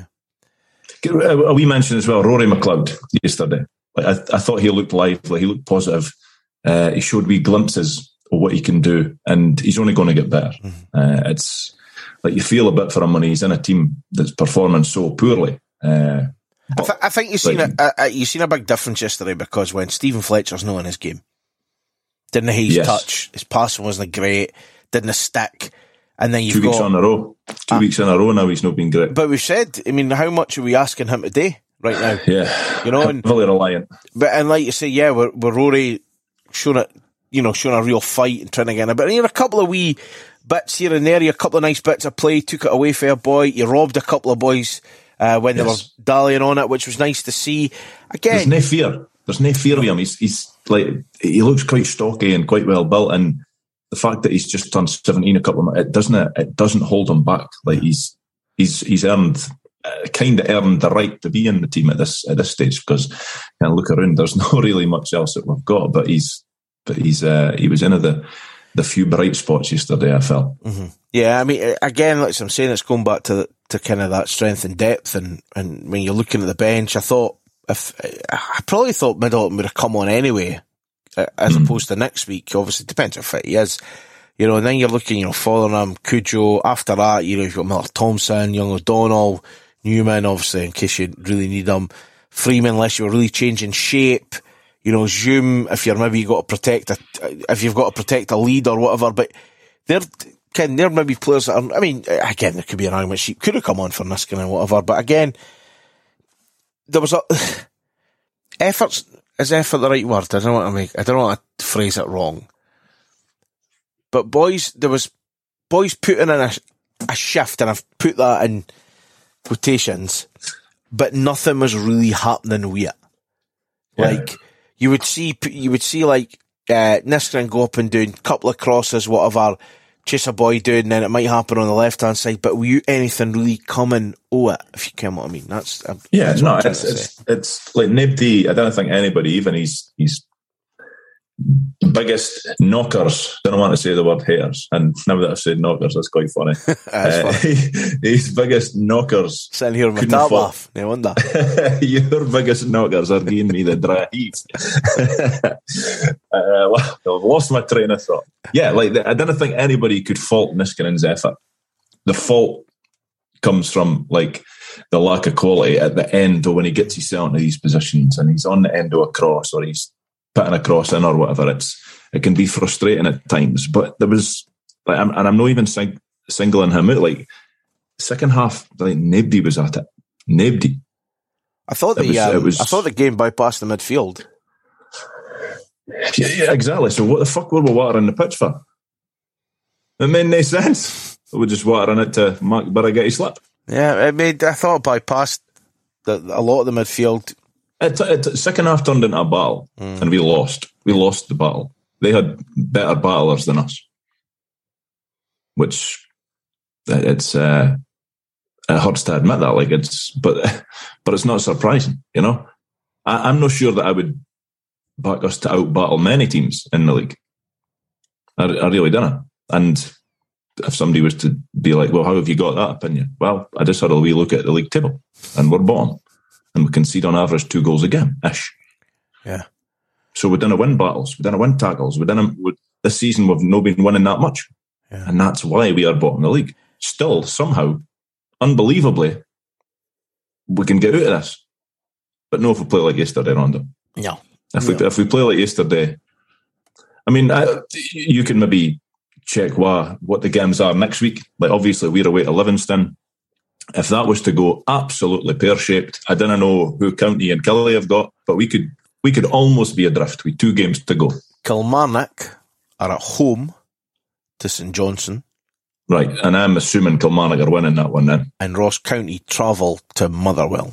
We mentioned as well Rory McLeod yesterday. I thought he looked lively. He looked positive. He showed wee glimpses of what he can do, and he's only going to get better. Mm-hmm. It's you feel a bit for him when he's in a team that's performing so poorly. I think you've seen a big difference yesterday, because when Stephen Fletcher's not in his game, didn't he? His touch, his passing wasn't great, didn't stick, and then you've 2 weeks in a row. 2 weeks in a row now he's not been great. But we've said, how much are we asking him today? Right now, yeah, heavily reliant. But like you say, yeah, we're Rory showing a real fight and trying to get in. But a couple of wee bits here and there, a couple of nice bits of play, took it away for a boy. You robbed a couple of boys when they were dallying on it, which was nice to see. Again, there's no fear of him. He's he looks quite stocky and quite well built, and the fact that he's just turned 17 a couple of months, it doesn't hold him back. He's earned. Kind of earned the right to be in the team at this stage, because look around, there's not really much else that we've got. But he was in the few bright spots yesterday, I felt. Mm-hmm. Yeah, again, like I'm saying, it's going back to kind of that strength and depth, and when you're looking at the bench, I probably thought Middleton would have come on anyway, as opposed to next week. Obviously, depends how fit he is. And then you're looking, Fotheringham, Cujo. After that, you've got Miller Thompson, Young O'Donnell, Newman, obviously, in case you really need them. Freeman, unless you're really changing shape. Zoom, if you've got to protect a lead or whatever. But there may be players that are, I mean, again, there could be an argument she could have come on for Niskanen and whatever, but again, there was is effort the right word? I don't want to phrase it wrong. But there was boys putting in a shift, and I've put that in quotations, but nothing was really happening with it. Yeah. Like, you would see like, Niskanen go up and doing a couple of crosses, whatever, chase a boy doing, and then it might happen on the left-hand side, but were you anything really coming if you get what I mean? It's like nobody, I don't think anybody, even his biggest knockers, don't want to say the word haters, and now that I've said knockers, that's quite funny. His biggest knockers. Sitting here with my top off, no wonder. Your biggest knockers are giving me the dry heat. I've lost my train of thought. Yeah, like I don't think anybody could fault Niskanen's effort. The fault comes from like the lack of quality at the end, or when he gets himself into these positions and he's on the end of a cross, or he's putting a cross in or whatever. It can be frustrating at times, but there was, like, and I'm not even singling him out. Like, second half, like, nobody was at it. Nobody. I thought the game bypassed the midfield. Yeah, exactly. So what the fuck were we watering the pitch for? It made no sense. We're just watering it to Mark Baraghetti slip. Yeah, I thought it bypassed a lot of the midfield. Second half turned into a battle, and we lost. We lost the battle. They had better battlers than us, which it hurts to admit that. Like but it's not surprising, you know. I'm not sure that I would back us to out battle many teams in the league. I really don't. And if somebody was to be like, "Well, how have you got that opinion?" Well, I just had a wee look at the league table, and we're bottom. And we concede on average 2 goals a game-ish. Yeah. So we didn't win battles. We didn't win tackles. This season we've not been winning that much. Yeah. And that's why we are bottom of the league. Still, somehow, unbelievably, we can get out of this. But no, if we play like yesterday, Rondo. No. If we play like yesterday, I mean, you can maybe check what the games are next week. Like, obviously, we're away to Livingston. If that was to go absolutely pear-shaped, I don't know who County and Killie have got, but we could almost be adrift with 2 games to go. Kilmarnock are at home to St Johnstone. Right, and I'm assuming Kilmarnock are winning that one then. And Ross County travel to Motherwell.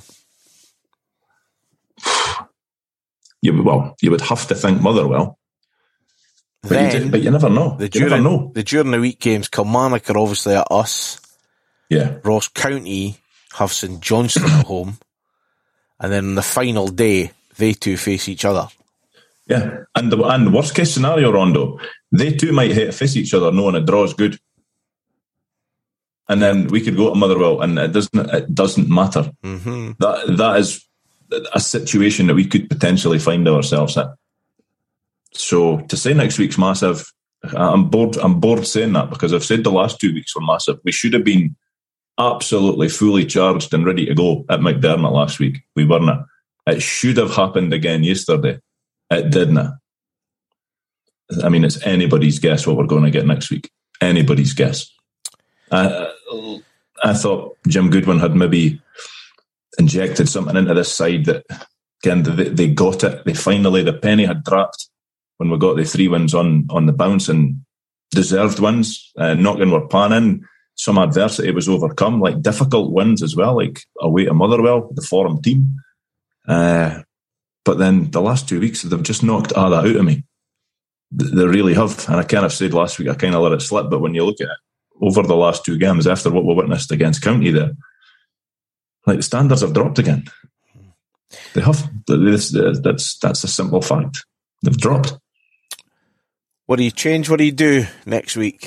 You would have to think Motherwell. But you never know. During the week games, Kilmarnock are obviously at us. Yeah. Ross County have St Johnstone at home, and then on the final day, they two face each other. Yeah, and the worst case scenario, Rondo, they two might face each other knowing a draw is good, and then we could go to Motherwell, and it doesn't matter. Mm-hmm. That is a situation that we could potentially find ourselves in. So to say next week's massive, I'm bored saying that, because I've said the last 2 weeks were massive. We should have been absolutely fully charged and ready to go at McDermott last week. We weren't. It should have happened again yesterday. It didn't. I mean, it's anybody's guess what we're going to get next week. Anybody's guess. I thought Jim Goodwin had maybe injected something into this side that, again, they got it. They finally, the penny had dropped when we got the 3 wins on the bounce, and deserved wins. Knocking were planning. Some adversity was overcome, like difficult wins as well, like away to Motherwell, the Forum team. But then the last 2 weeks, they've just knocked all that out of me. They really have. And I kind of said last week, I kind of let it slip. But when you look at it, over the last 2 games, after what we witnessed against County there, like, the standards have dropped again. They have. That's a simple fact. They've dropped. What do you change? What do you do next week?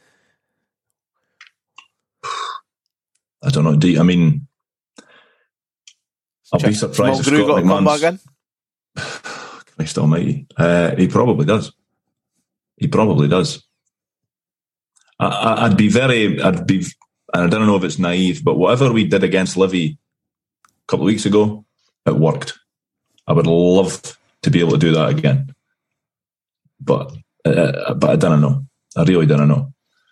I don't know. I mean, I'll be surprised if Scott McMahon's... Christ almighty. He probably does. I'd be, and I don't know if it's naive, but whatever we did against Livy a couple of weeks ago, it worked. I would love to be able to do that again. But I don't know. I really don't know.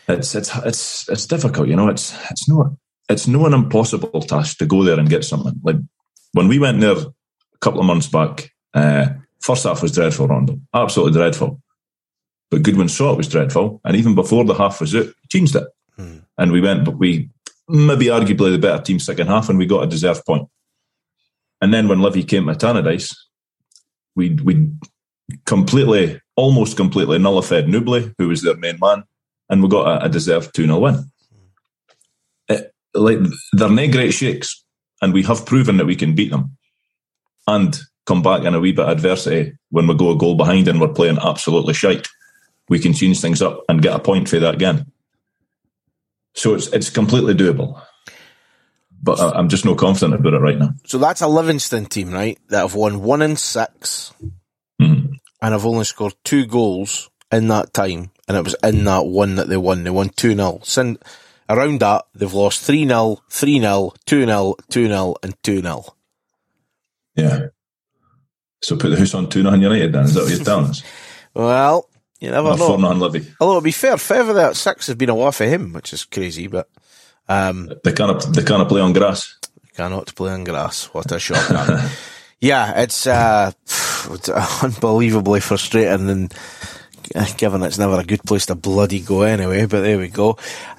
It's difficult, you know. It's not an impossible task to go there and get something. Like when we went there a couple of months back, first half was dreadful, Rondo, absolutely dreadful. But Goodwin saw it was dreadful, and even before the half was out, he changed it. And we went, but we maybe arguably the better team second half, and we got a deserved point. And then when Livy came to Tannadice, we completely, almost completely nullified Newbley, who was their main man, and we got a deserved 2-0 win. They're no great shakes, and we have proven that we can beat them and come back in a wee bit of adversity when we go a goal behind and we're playing absolutely shite. We can change things up and get a point for that again. So it's completely doable. But I'm just not confident about it right now. So that's a Livingston team, right, that have won 1-6 and have only scored 2 goals in that time, and it was in that one that they won. They won 2-0. Since around that, they've lost 3-0, 3-0, 2-0, 2-0, and 2-0. Yeah. So put the house on 2-0 United then, is that what you're telling us? Well, you never know. 4-0 Livy. Although, to be fair, 5 of that 6 have been away for him, which is crazy, but... They can't play on grass. Cannot play on grass. What a shock. Yeah, it's unbelievably frustrating, and given it's never a good place to bloody go anyway, but there we go.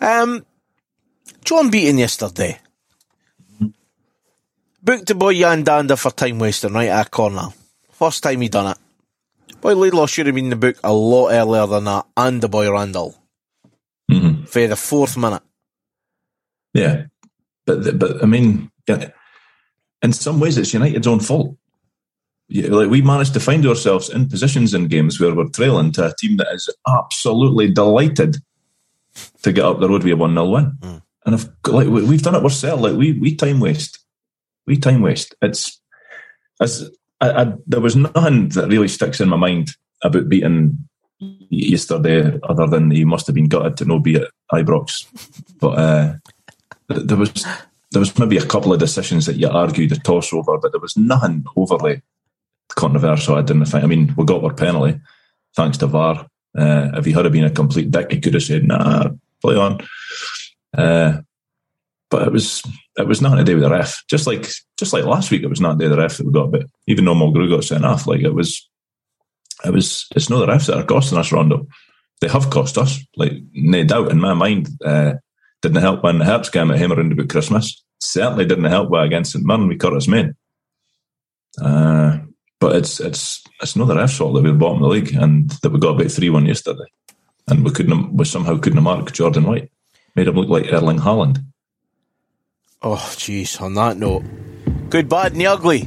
John Beaton yesterday booked the boy Jan Danda for time wasting right at a corner. First time he done it. Boy Laidlaw should have been in the book a lot earlier than that, and the boy Randall. For the 4th minute. Yeah, but I mean, in some ways it's United's own fault. Like we managed to find ourselves in positions in games where we're trailing to a team that is absolutely delighted to get up the road with a 1-0 win. And we've done it ourselves. Like we time waste. We time waste. There was nothing that really sticks in my mind about beating yesterday, other than he must have been gutted to not be at Ibrox. But there was maybe a couple of decisions that you argued a toss over, but there was nothing overly controversial. I didn't think. I mean, we got our penalty thanks to VAR. If he had been a complete dick, he could have said, "Nah, play on." But it was nothing to do with the ref. Just like last week, it was nothing to do with the ref that we got. But even though Mulgrew got sent off, like it's not the refs that are costing us, Rondo. They have cost us, like no doubt in my mind. Didn't help when the Hearts came at him around about Christmas. Certainly didn't help against St Mirren with Curtis Main. But it's not the refs' fault that we're bottom of the league and that we got about 3-1 yesterday, and we somehow couldn't mark Jordan White. Made him look like Erling Haaland. Oh, jeez. On that note, good, bad, and the ugly.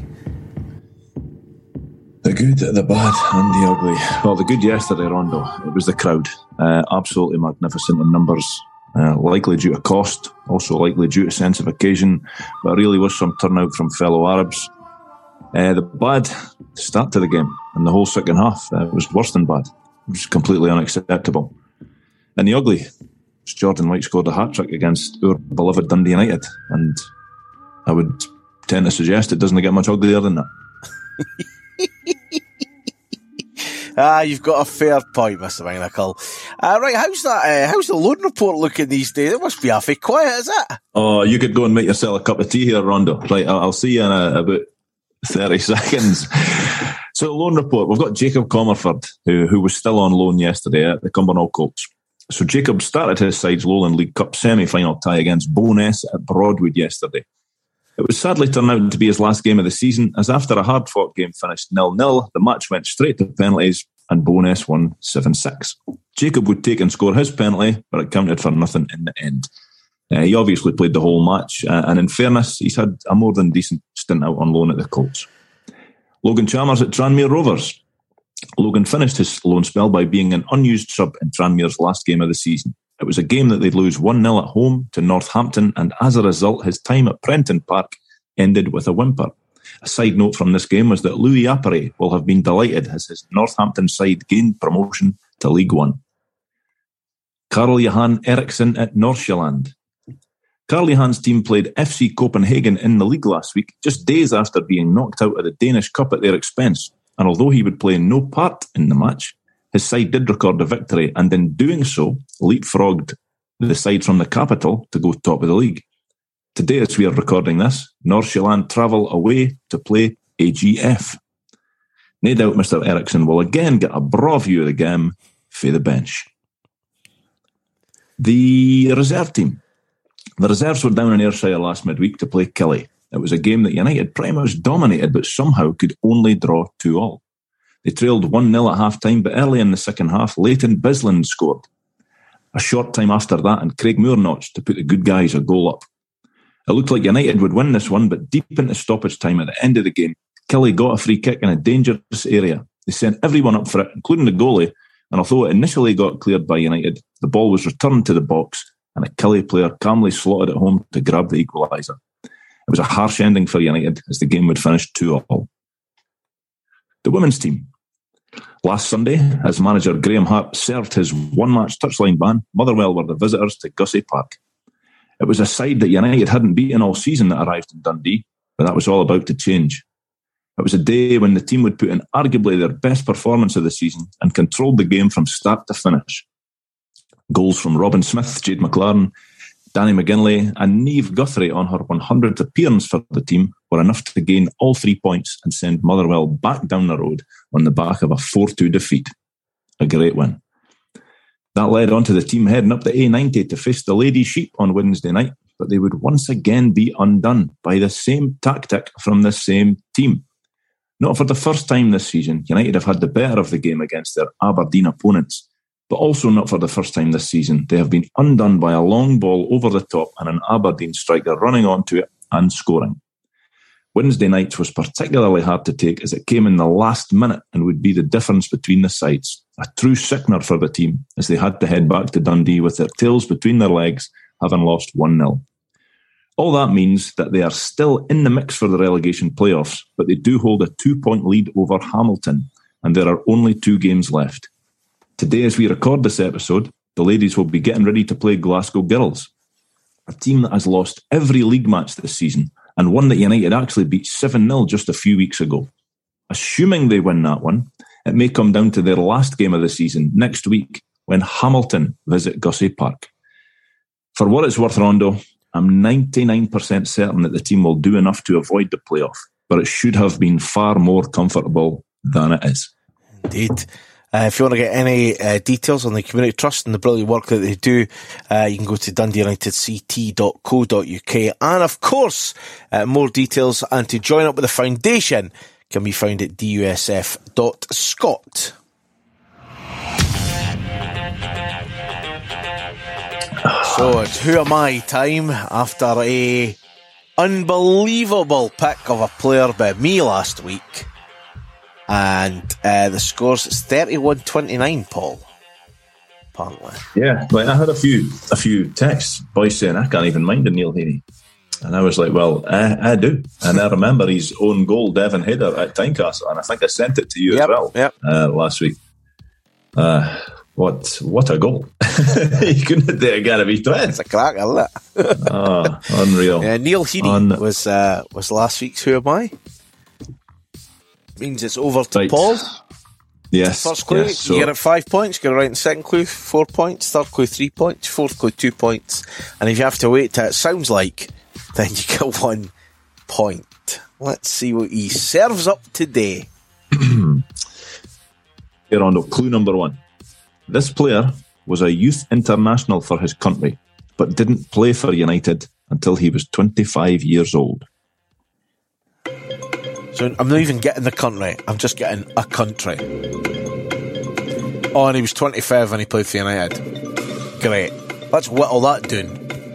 The good, the bad, and the ugly. Well, the good yesterday, Rondo, it was the crowd. Absolutely magnificent in numbers. Likely due to cost, also likely due to sense of occasion, but really was some turnout from fellow Arabs. The bad start to the game, and the whole second half was worse than bad. It was completely unacceptable. And the ugly, Jordan White scored a hat-trick against our beloved Dundee United, and I would tend to suggest it doesn't get much uglier than that. You've got a fair point, Mr. McNichol. Right, how's that? How's the loan report looking these days? It must be awfully quiet, is it? Oh, you could go and make yourself a cup of tea here, Rondo. Right, I'll see you in about 30 seconds. So the loan report, we've got Jacob Comerford, who was still on loan yesterday at the Cumbernauld Colts. So Jacob started his side's Lowland League Cup semi-final tie against Bo'ness at Broadwood yesterday. It was sadly turned out to be his last game of the season, as after a hard-fought game finished 0-0, the match went straight to penalties and Bo'ness won 7-6. Jacob would take and score his penalty, but it counted for nothing in the end. He obviously played the whole match, and in fairness, he's had a more than decent stint out on loan at the Colts. Logan Chalmers at Tranmere Rovers. Logan finished his loan spell by being an unused sub in Tranmere's last game of the season. It was a game that they'd lose 1-0 at home to Northampton, and as a result, his time at Prenton Park ended with a whimper. A side note from this game was that Louis Appere will have been delighted as his Northampton side gained promotion to League One. Karl Johan Eriksson at Nordsjælland. Karl Johan's team played FC Copenhagen in the league last week, just days after being knocked out of the Danish Cup at their expense. And although he would play no part in the match, his side did record a victory, and in doing so, leapfrogged the side from the capital to go top of the league. Today, as we are recording this, Nordsjælland travel away to play AGF. No doubt Mr. Eriksson will again get a braw view of the game for the bench. The reserve team. The reserves were down in Ayrshire last midweek to play Killie. It was a game that United pretty much dominated, but somehow could only draw 2-2. They trailed 1-0 at half-time, but early in the second half, Leighton Bisland scored. A short time after that, and Craig Moore notched to put the good guys a goal up. It looked like United would win this one, but deep into stoppage time at the end of the game, Killie got a free kick in a dangerous area. They sent everyone up for it, including the goalie, and although it initially got cleared by United, the ball was returned to the box and a Killie player calmly slotted it home to grab the equaliser. It was a harsh ending for United as the game would finish 2-2. The women's team. Last Sunday, as manager Graham Hart served his one-match touchline ban, Motherwell were the visitors to Gussie Park. It was a side that United hadn't beaten all season that arrived in Dundee, but that was all about to change. It was a day when the team would put in arguably their best performance of the season and controlled the game from start to finish. Goals from Robin Smith, Jade McLaren, Danny McGinley and Niamh Guthrie on her 100th appearance for the team were enough to gain all 3 points and send Motherwell back down the road on the back of a 4-2 defeat. A great win. That led on to the team heading up the A90 to face the Lady Sheep on Wednesday night, but they would once again be undone by the same tactic from the same team. Not for the first time this season, United have had the better of the game against their Aberdeen opponents, but also not for the first time this season. They have been undone by a long ball over the top and an Aberdeen striker running onto it and scoring. Wednesday night was particularly hard to take as it came in the last minute and would be the difference between the sides. A true sickener for the team as they had to head back to Dundee with their tails between their legs, having lost 1-0. All that means that they are still in the mix for the relegation playoffs, but they do hold a 2-point lead over Hamilton, and there are only 2 games left. Today, as we record this episode, the ladies will be getting ready to play Glasgow Girls, a team that has lost every league match this season, and one that United actually beat 7-0 just a few weeks ago. Assuming they win that one, it may come down to their last game of the season next week when Hamilton visit Gussie Park. For what it's worth, Rondo, I'm 99% certain that the team will do enough to avoid the playoff, but it should have been far more comfortable than it is. Indeed. If you want to get any details on the Community Trust and the brilliant work that they do, you can go to dundeeunitedct.co.uk. And of course, more details and to join up with the foundation can be found at dusf.scot. So it's Who Am I time after a unbelievable pick of a player by me last week. And the scores, it's 31-29, Paul. Apparently. Yeah, like I had a few texts, boys saying, I can't even mind a Neil Heaney. And I was like, well, I do. And I remember his own goal, Devon header at Tynecastle, and I think I sent it to you as well last week. What a goal. You couldn't do it again if he tried. It's a cracker, isn't it? Unreal. Neil Heaney was last week's Who Am I? Means it's over to Paul. Yes. First clue, you get it 5 points. Get it right in second clue, 4 points. Third clue, 3 points. Fourth clue, 2 points. And if you have to wait till it sounds like, then you get 1 point. Let's see what he serves up today. Here on clue number 1. This player was a youth international for his country, but didn't play for United until he was 25 years old. So I'm not even getting the country, I'm just getting a country. Oh, and he was 25 when he played for United. Great. Let's whittle that down.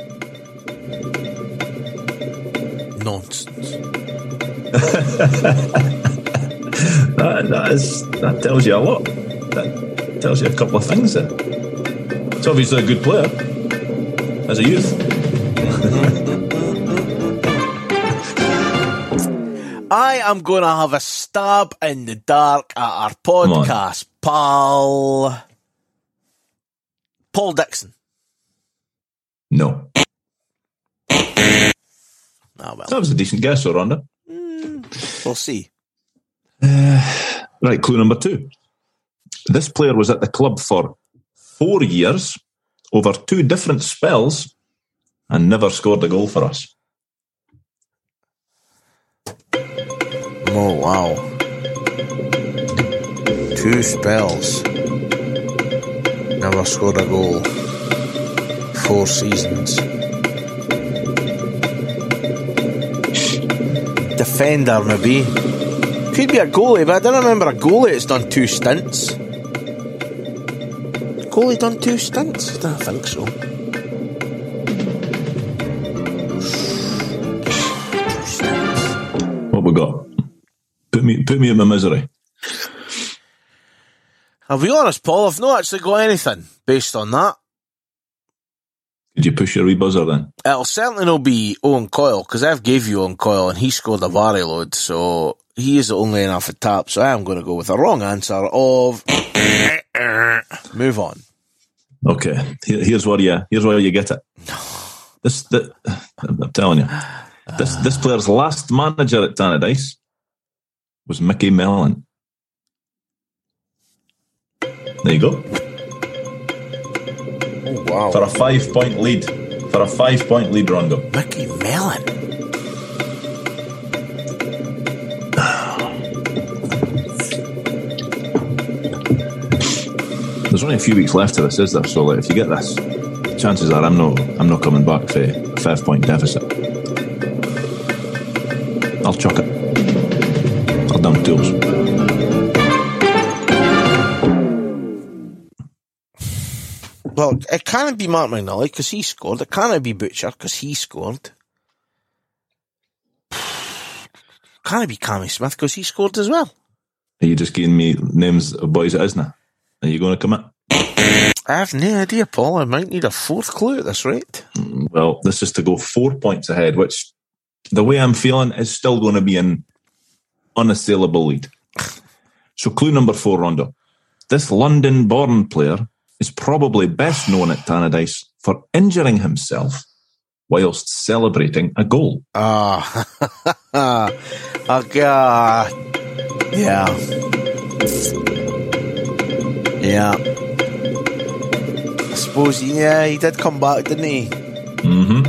Nonsense. that tells you a lot. That tells you a couple of things there. It's obviously a good player as a youth. I am going to have a stab in the dark at our podcast, pal. Paul Dixon. No. Ah, well. That was a decent guess, though, Rhonda. We'll see. Right, clue number 2. This player was at the club for 4 years over 2 different spells and never scored a goal for us. Oh, wow. 2 spells. Never scored a goal. 4 seasons. Defender, maybe. Could be a goalie, but I don't remember a goalie that's done 2 stints. Goalie done 2 stints? I don't think so. What we got? Put me in my misery. I'll be honest, Paul, I've not actually got anything based on that. Could you push your wee buzzer then? It'll certainly not be Owen Coyle, because I've gave you Owen Coyle and he scored a barry load, so he is the only enough at tap, so I am going to go with a wrong answer of move on. Okay, here's where you get it. I'm telling you, this player's last manager at Tannadice was Mickey Mellon. There you go. Oh, wow. For a 5-point lead. Rondo. Mickey Mellon. There's only a few weeks left of this, is there? So if you get this, chances are I'm not coming back for a 5-point deficit. I'll chuck it. I'll dump tools. Well, it can't be Mark McNally because he scored. It can't be Butcher because he scored. Can't be Cammy Smith because he scored as well. Are you just giving me names of boys at Isna? Are you going to commit? I have no idea, Paul. I might need a 4th clue at this rate. Well, this is to go 4 points ahead, which the way I'm feeling is still going to be an unassailable lead. So clue number 4, Rondo. This London-born player is probably best known at Tannadice for injuring himself whilst celebrating a goal. Oh, God. Yeah. I suppose, he did come back, didn't he? Mm-hmm.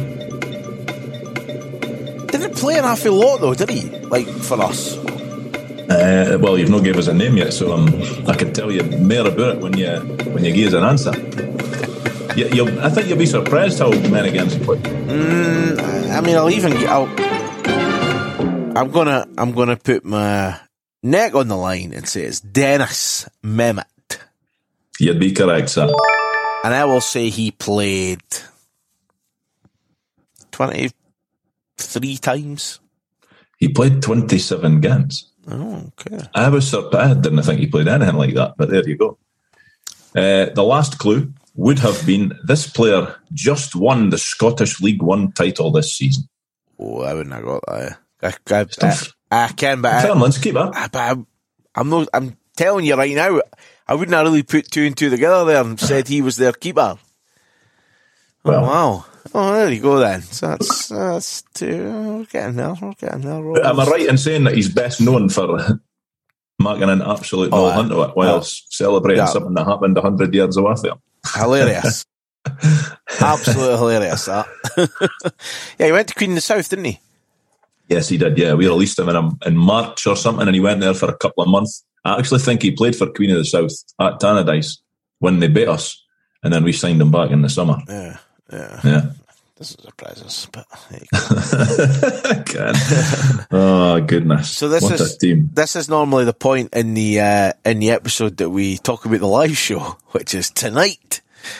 Didn't play an awful lot, though, did he? Like, for us. Well, you've not gave us a name yet, so I can tell you more about it when you give us an answer. I think you'll be surprised how many games he played. I mean, I'm gonna put my neck on the line and say it's Dennis Mehmet. You'd be correct, sir. And I will say he played 23 times. He played 27 games. Oh, okay. I was surprised. I didn't think he played anything like that, but there you go. The last clue would have been this player just won the Scottish League One title this season. Oh, I wouldn't have got that. I can, but Fairlands, keep up. I'm telling you right now, I wouldn't have really put 2 and 2 together there and said he was their keeper. Well, oh, wow. Oh, there you go then. So that's 2. We're getting there. Am I right in saying that he's best known for marking an absolute null into it whilst celebrating something that happened 100 years away from him? Hilarious. Absolutely hilarious, that. Yeah, he went to Queen of the South, didn't he? Yes, he did, yeah. We released him in March or something, and he went there for a couple of months. I actually think he played for Queen of the South at Tannadice when they beat us, and then we signed him back in the summer. Yeah. Doesn't surprise us, but there you go. Oh, goodness. So this is normally the point in the episode that we talk about the live show, which is tonight,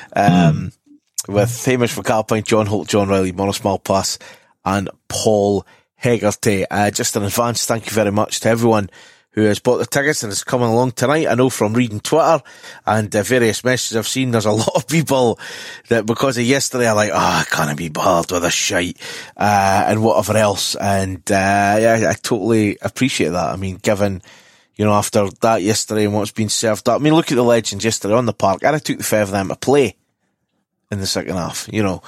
with Hamish McAlpine, John Holt, John Riley, Maurice Malpass, and Paul Hegarty. Just in advance, thank you very much to everyone who has bought the tickets and is coming along tonight. I know from reading Twitter and various messages I've seen, there's a lot of people that because of yesterday are like, I can't be bothered with this shite, and whatever else. And, I totally appreciate that. I mean, given, after that yesterday and what's been served up, I mean, look at the legends yesterday on the park. I took the 5 of them to play in the second half,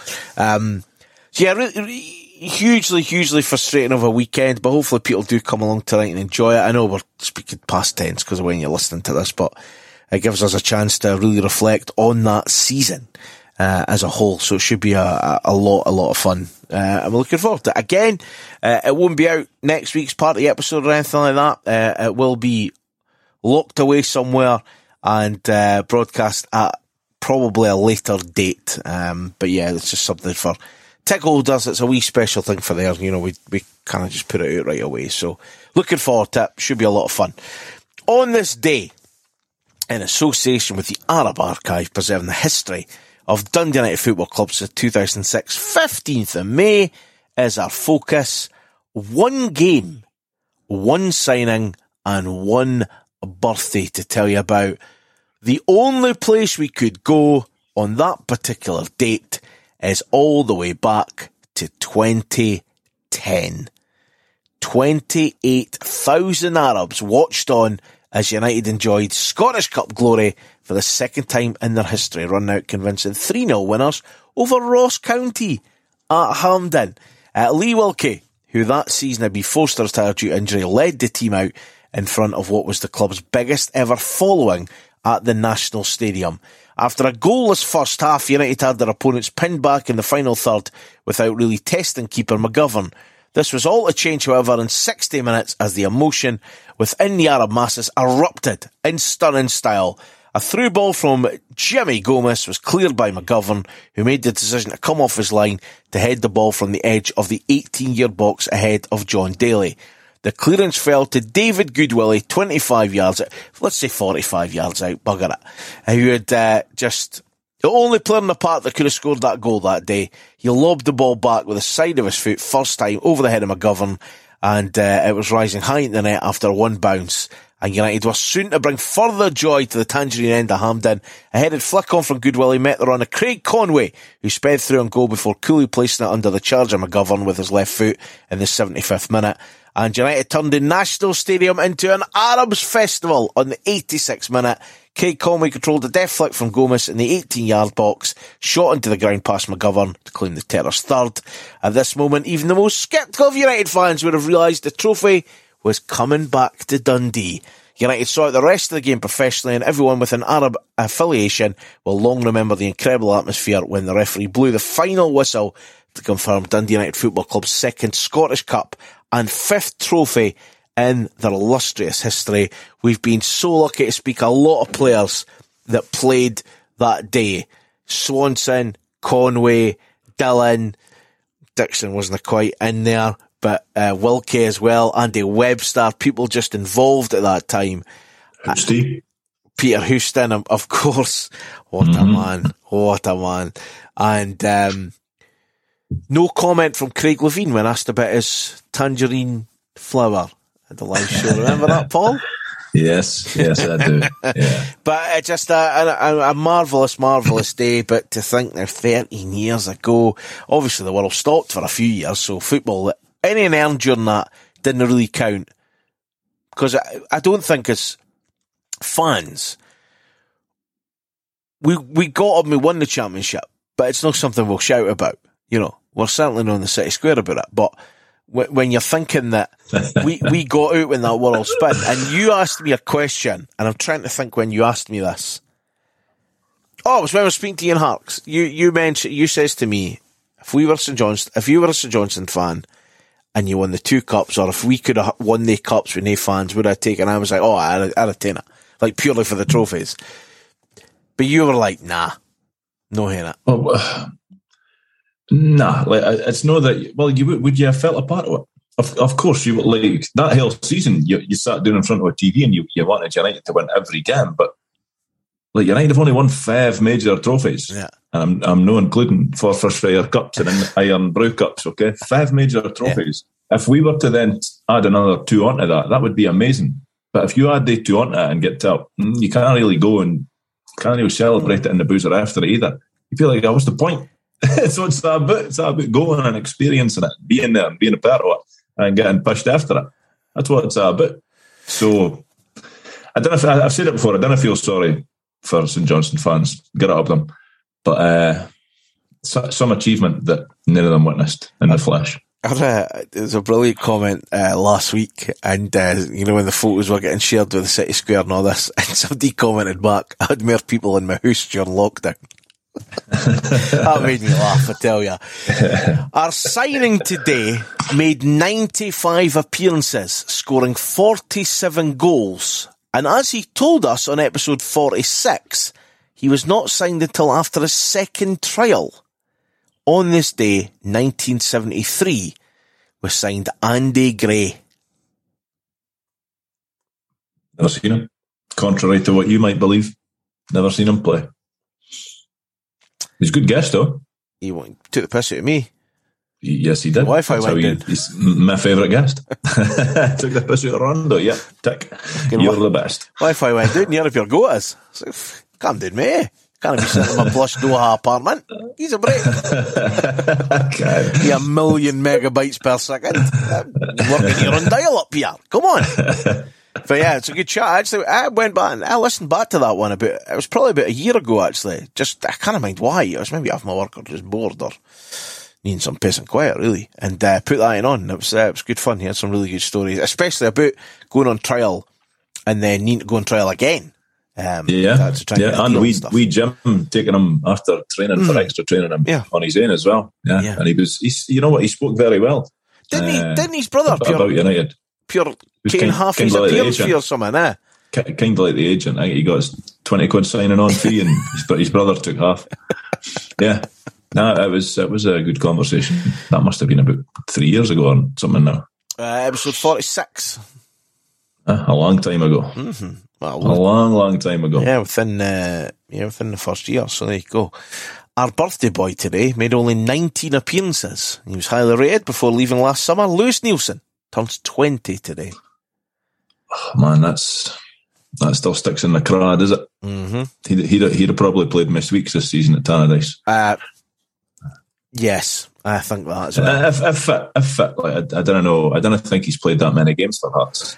hugely frustrating of a weekend, but hopefully people do come along tonight and enjoy it. I know we're speaking past tense because of when you're listening to this, but it gives us a chance to really reflect on that season. as a whole. So it should be a lot of fun. I'm looking forward to it. Again, it won't be out next week's party episode or anything like that. It will be locked away somewhere and broadcast at probably a later date. But yeah, it's just something for tick holders. It's a wee special thing for there. You know, we kind of just put it out right away. So looking forward to it. Should be a lot of fun. On this day, in association with the Arab Archive preserving the history of Dundee United Football Club since 2006, 15th of May is our focus. One game, one signing, and one birthday to tell you about. The only place we could go on that particular date is all the way back to 2010. 28,000 Arabs watched on as United enjoyed Scottish Cup glory for the second time in their history, running out convincing 3-0 winners over Ross County at Hampden. Lee Wilkie, who that season had been forced to retire due to injury, led the team out in front of what was the club's biggest ever following at the National Stadium. After a goalless first half, United had their opponents pinned back in the final third without really testing keeper McGovern. This was all to change, however, in 60 minutes as the emotion within the Arab masses erupted in stunning style. A through ball from Jimmy Gomez was cleared by McGovern, who made the decision to come off his line to head the ball from the edge of the 18-yard box ahead of John Daly. The clearance fell to David Goodwillie, 25 yards out, let's say 45 yards out, bugger it, who had just the only player in the park that could have scored that goal that day. He lobbed the ball back with the side of his foot, first time, over the head of McGovern, and it was rising high in the net after one bounce. And United were soon to bring further joy to the Tangerine end of Hampden. A headed flick on from Goodwillie met the run of Craig Conway, who sped through on goal before coolly placing it under the charge of McGovern with his left foot in the 75th minute. And United turned the National Stadium into an Arabs festival on the 86th minute. Craig Conway controlled a deft flick from Gomez in the 18-yard box, shot into the ground past McGovern to claim the Terrors' third. At this moment, even the most sceptical of United fans would have realised the trophy was coming back to Dundee. United saw out the rest of the game professionally, and everyone with an Arab affiliation will long remember the incredible atmosphere when the referee blew the final whistle to confirm Dundee United Football Club's second Scottish Cup and fifth trophy in their illustrious history. We've been so lucky to speak a lot of players that played that day. Swanson, Conway, Dillon, Dixon wasn't quite in there, but Wilkie as well, Andy Webster, people just involved at that time. Peter Houston, of course. What a man. What a man. And no comment from Craig Levine when asked about his tangerine flower at the live show. Remember that, Paul? Yes, I do. Yeah. But it's just a marvellous day. But to think now 13 years ago, obviously the world stopped for a few years, so football, anything earned during that didn't really count. Because I don't think as fans, we got up and we won the championship, but it's not something we'll shout about. You know, we're certainly not on the City Square about it, but when you're thinking that we got out when that world spun, and you asked me a question, and I'm trying to think when you asked me this. Oh, it was when I was speaking to Ian Harks. You says to me, if you were a St Johnstone fan, and you won the two cups, or if we could have won the cups with no fans, would I take it? And I was like, oh, I'd have taken it, like purely for the trophies. But you were like, nah, no hearing it. Oh, nah, like it's not that. Well, would you have felt a part of it? Of course, you would. Like that whole season, you sat down in front of a TV and you wanted United to win every game. But like United have only won 5 major trophies, yeah. And I'm not including Forfarshire Cups and Iron Brew Cups. Okay, 5 major trophies. Yeah. If we were to then add another 2 onto that would be amazing. But if you add the 2 onto it and get to, you can't really go and can't really celebrate it in the boozer after it either. You feel like, what's the point? So it's that about going and experiencing it, being there and being a part of it and getting pushed after it. That's what it's about. So I've said it before, I don't feel sorry for St Johnstone fans. Get it up them. But some achievement that none of them witnessed in the flesh. There was a brilliant comment last week, and when the photos were getting shared with the City Square and all this, and somebody commented back, I had more people in my house during lockdown. That made me laugh, I tell you. Our signing today made 95 appearances, scoring 47 goals. And as he told us on episode 46, he was not signed until after his second trial. On this day, 1973, was signed Andy Gray. Never seen him. Contrary to what you might believe, never seen him play. He's a good guest, though. He took the piss out of me. Yes, he did. The Wi-Fi went down. He's my favourite guest. Took the piss out of Rondo, yeah. Tick. You're the best. Wi-Fi went down, you're up your goaters. So, calm down, mate. Can't be sitting in my plush Doha apartment. He's a break. A million megabytes per second. Working your own dial-up here. Come on. But yeah, it's a good chat. Actually, I went back and I listened back to that one it was probably about a year ago, actually. Just, I can't mind why. I was maybe off my work or just bored or needing some peace and quiet, really. And put that in on. It was good fun. He had some really good stories, especially about going on trial and then needing to go on trial again. And we Jim taking him after training for extra training him on his own as well. Yeah. And he's you know what, he spoke very well. Didn't his brother about United? Pure Kane half his appearance fee or something, eh? Kind of like the agent. I think he got his 20 quid signing on fee and his brother took half. Yeah. No, it was a good conversation. That must have been about 3 years ago or something now. Episode 46. A long time ago. Mm-hmm. Well, a long time ago. Yeah, within the first year. So there you go. Our birthday boy today made only 19 appearances. He was highly rated before leaving last summer. Lewis Nielsen turns 20 today. Oh, man, that still sticks in the crowd, is it? Mm-hmm. He'd have probably played most weeks this season at Tannadice. Yes, I think that as well. If like, I don't know. I don't think he's played that many games for Hearts.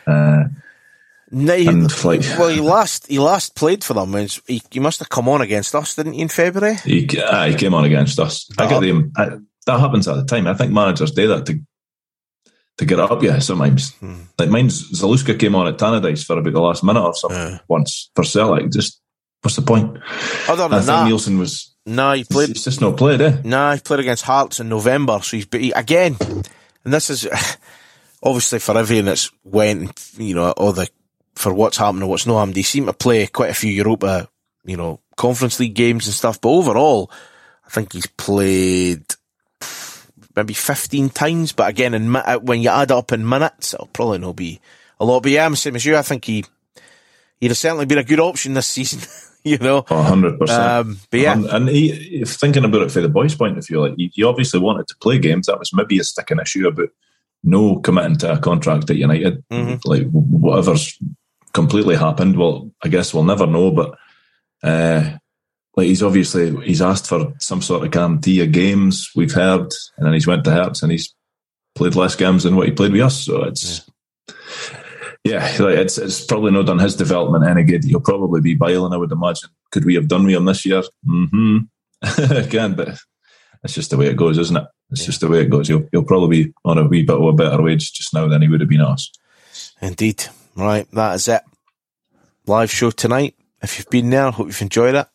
He last played for them. He must have come on against us, didn't he, in February? He came on against us. That happens at the time. I think managers do that to get it up you sometimes. Like Zaluska came on at Tannadice for about the last minute or something once for Celtic. Just what's the point? Other than that, Nielsen was. No, he played. He's just not played, eh? No, he played against Hearts in November. So again, and this is obviously for everything that's went, for what's happened and what's not happened. He seemed to play quite a few Europa, Conference League games and stuff. But overall, I think he's played maybe 15 times. But again, when you add up in minutes, it'll probably not be a lot. But yeah, I'm the same as you. I think he'd have certainly been a good option this season. 100%. But yeah, and he, thinking about it from the boys' point of view, like he obviously wanted to play games. That was maybe a sticking issue about no committing to a contract at United. Mm-hmm. Like whatever's completely happened, well, I guess we'll never know. But he's asked for some sort of guarantee of games. We've heard, and then he's went to Hearts and he's played less games than what he played with us. So it's. Yeah, it's probably not done his development any good. He'll probably be biling, I would imagine. Could we have done with him this year? Again, but it's just the way it goes, isn't it? It's just the way it goes. He'll probably be on a wee bit of a better wage just now than he would have been us. Indeed. Right, that is it. Live show tonight. If you've been there, hope you've enjoyed it.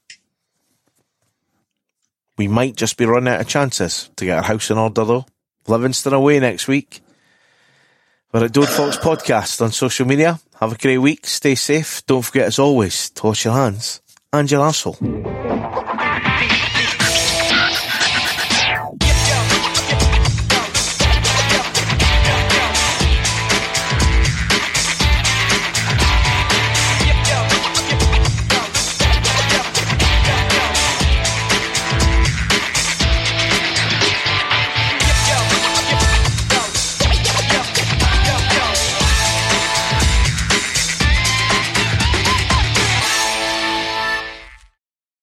We might just be running out of chances to get our house in order, though. Livingston away next week. We're at Dode Fox Podcast on social media. Have a great week. Stay safe. Don't forget, as always, to wash your hands and your arsehole.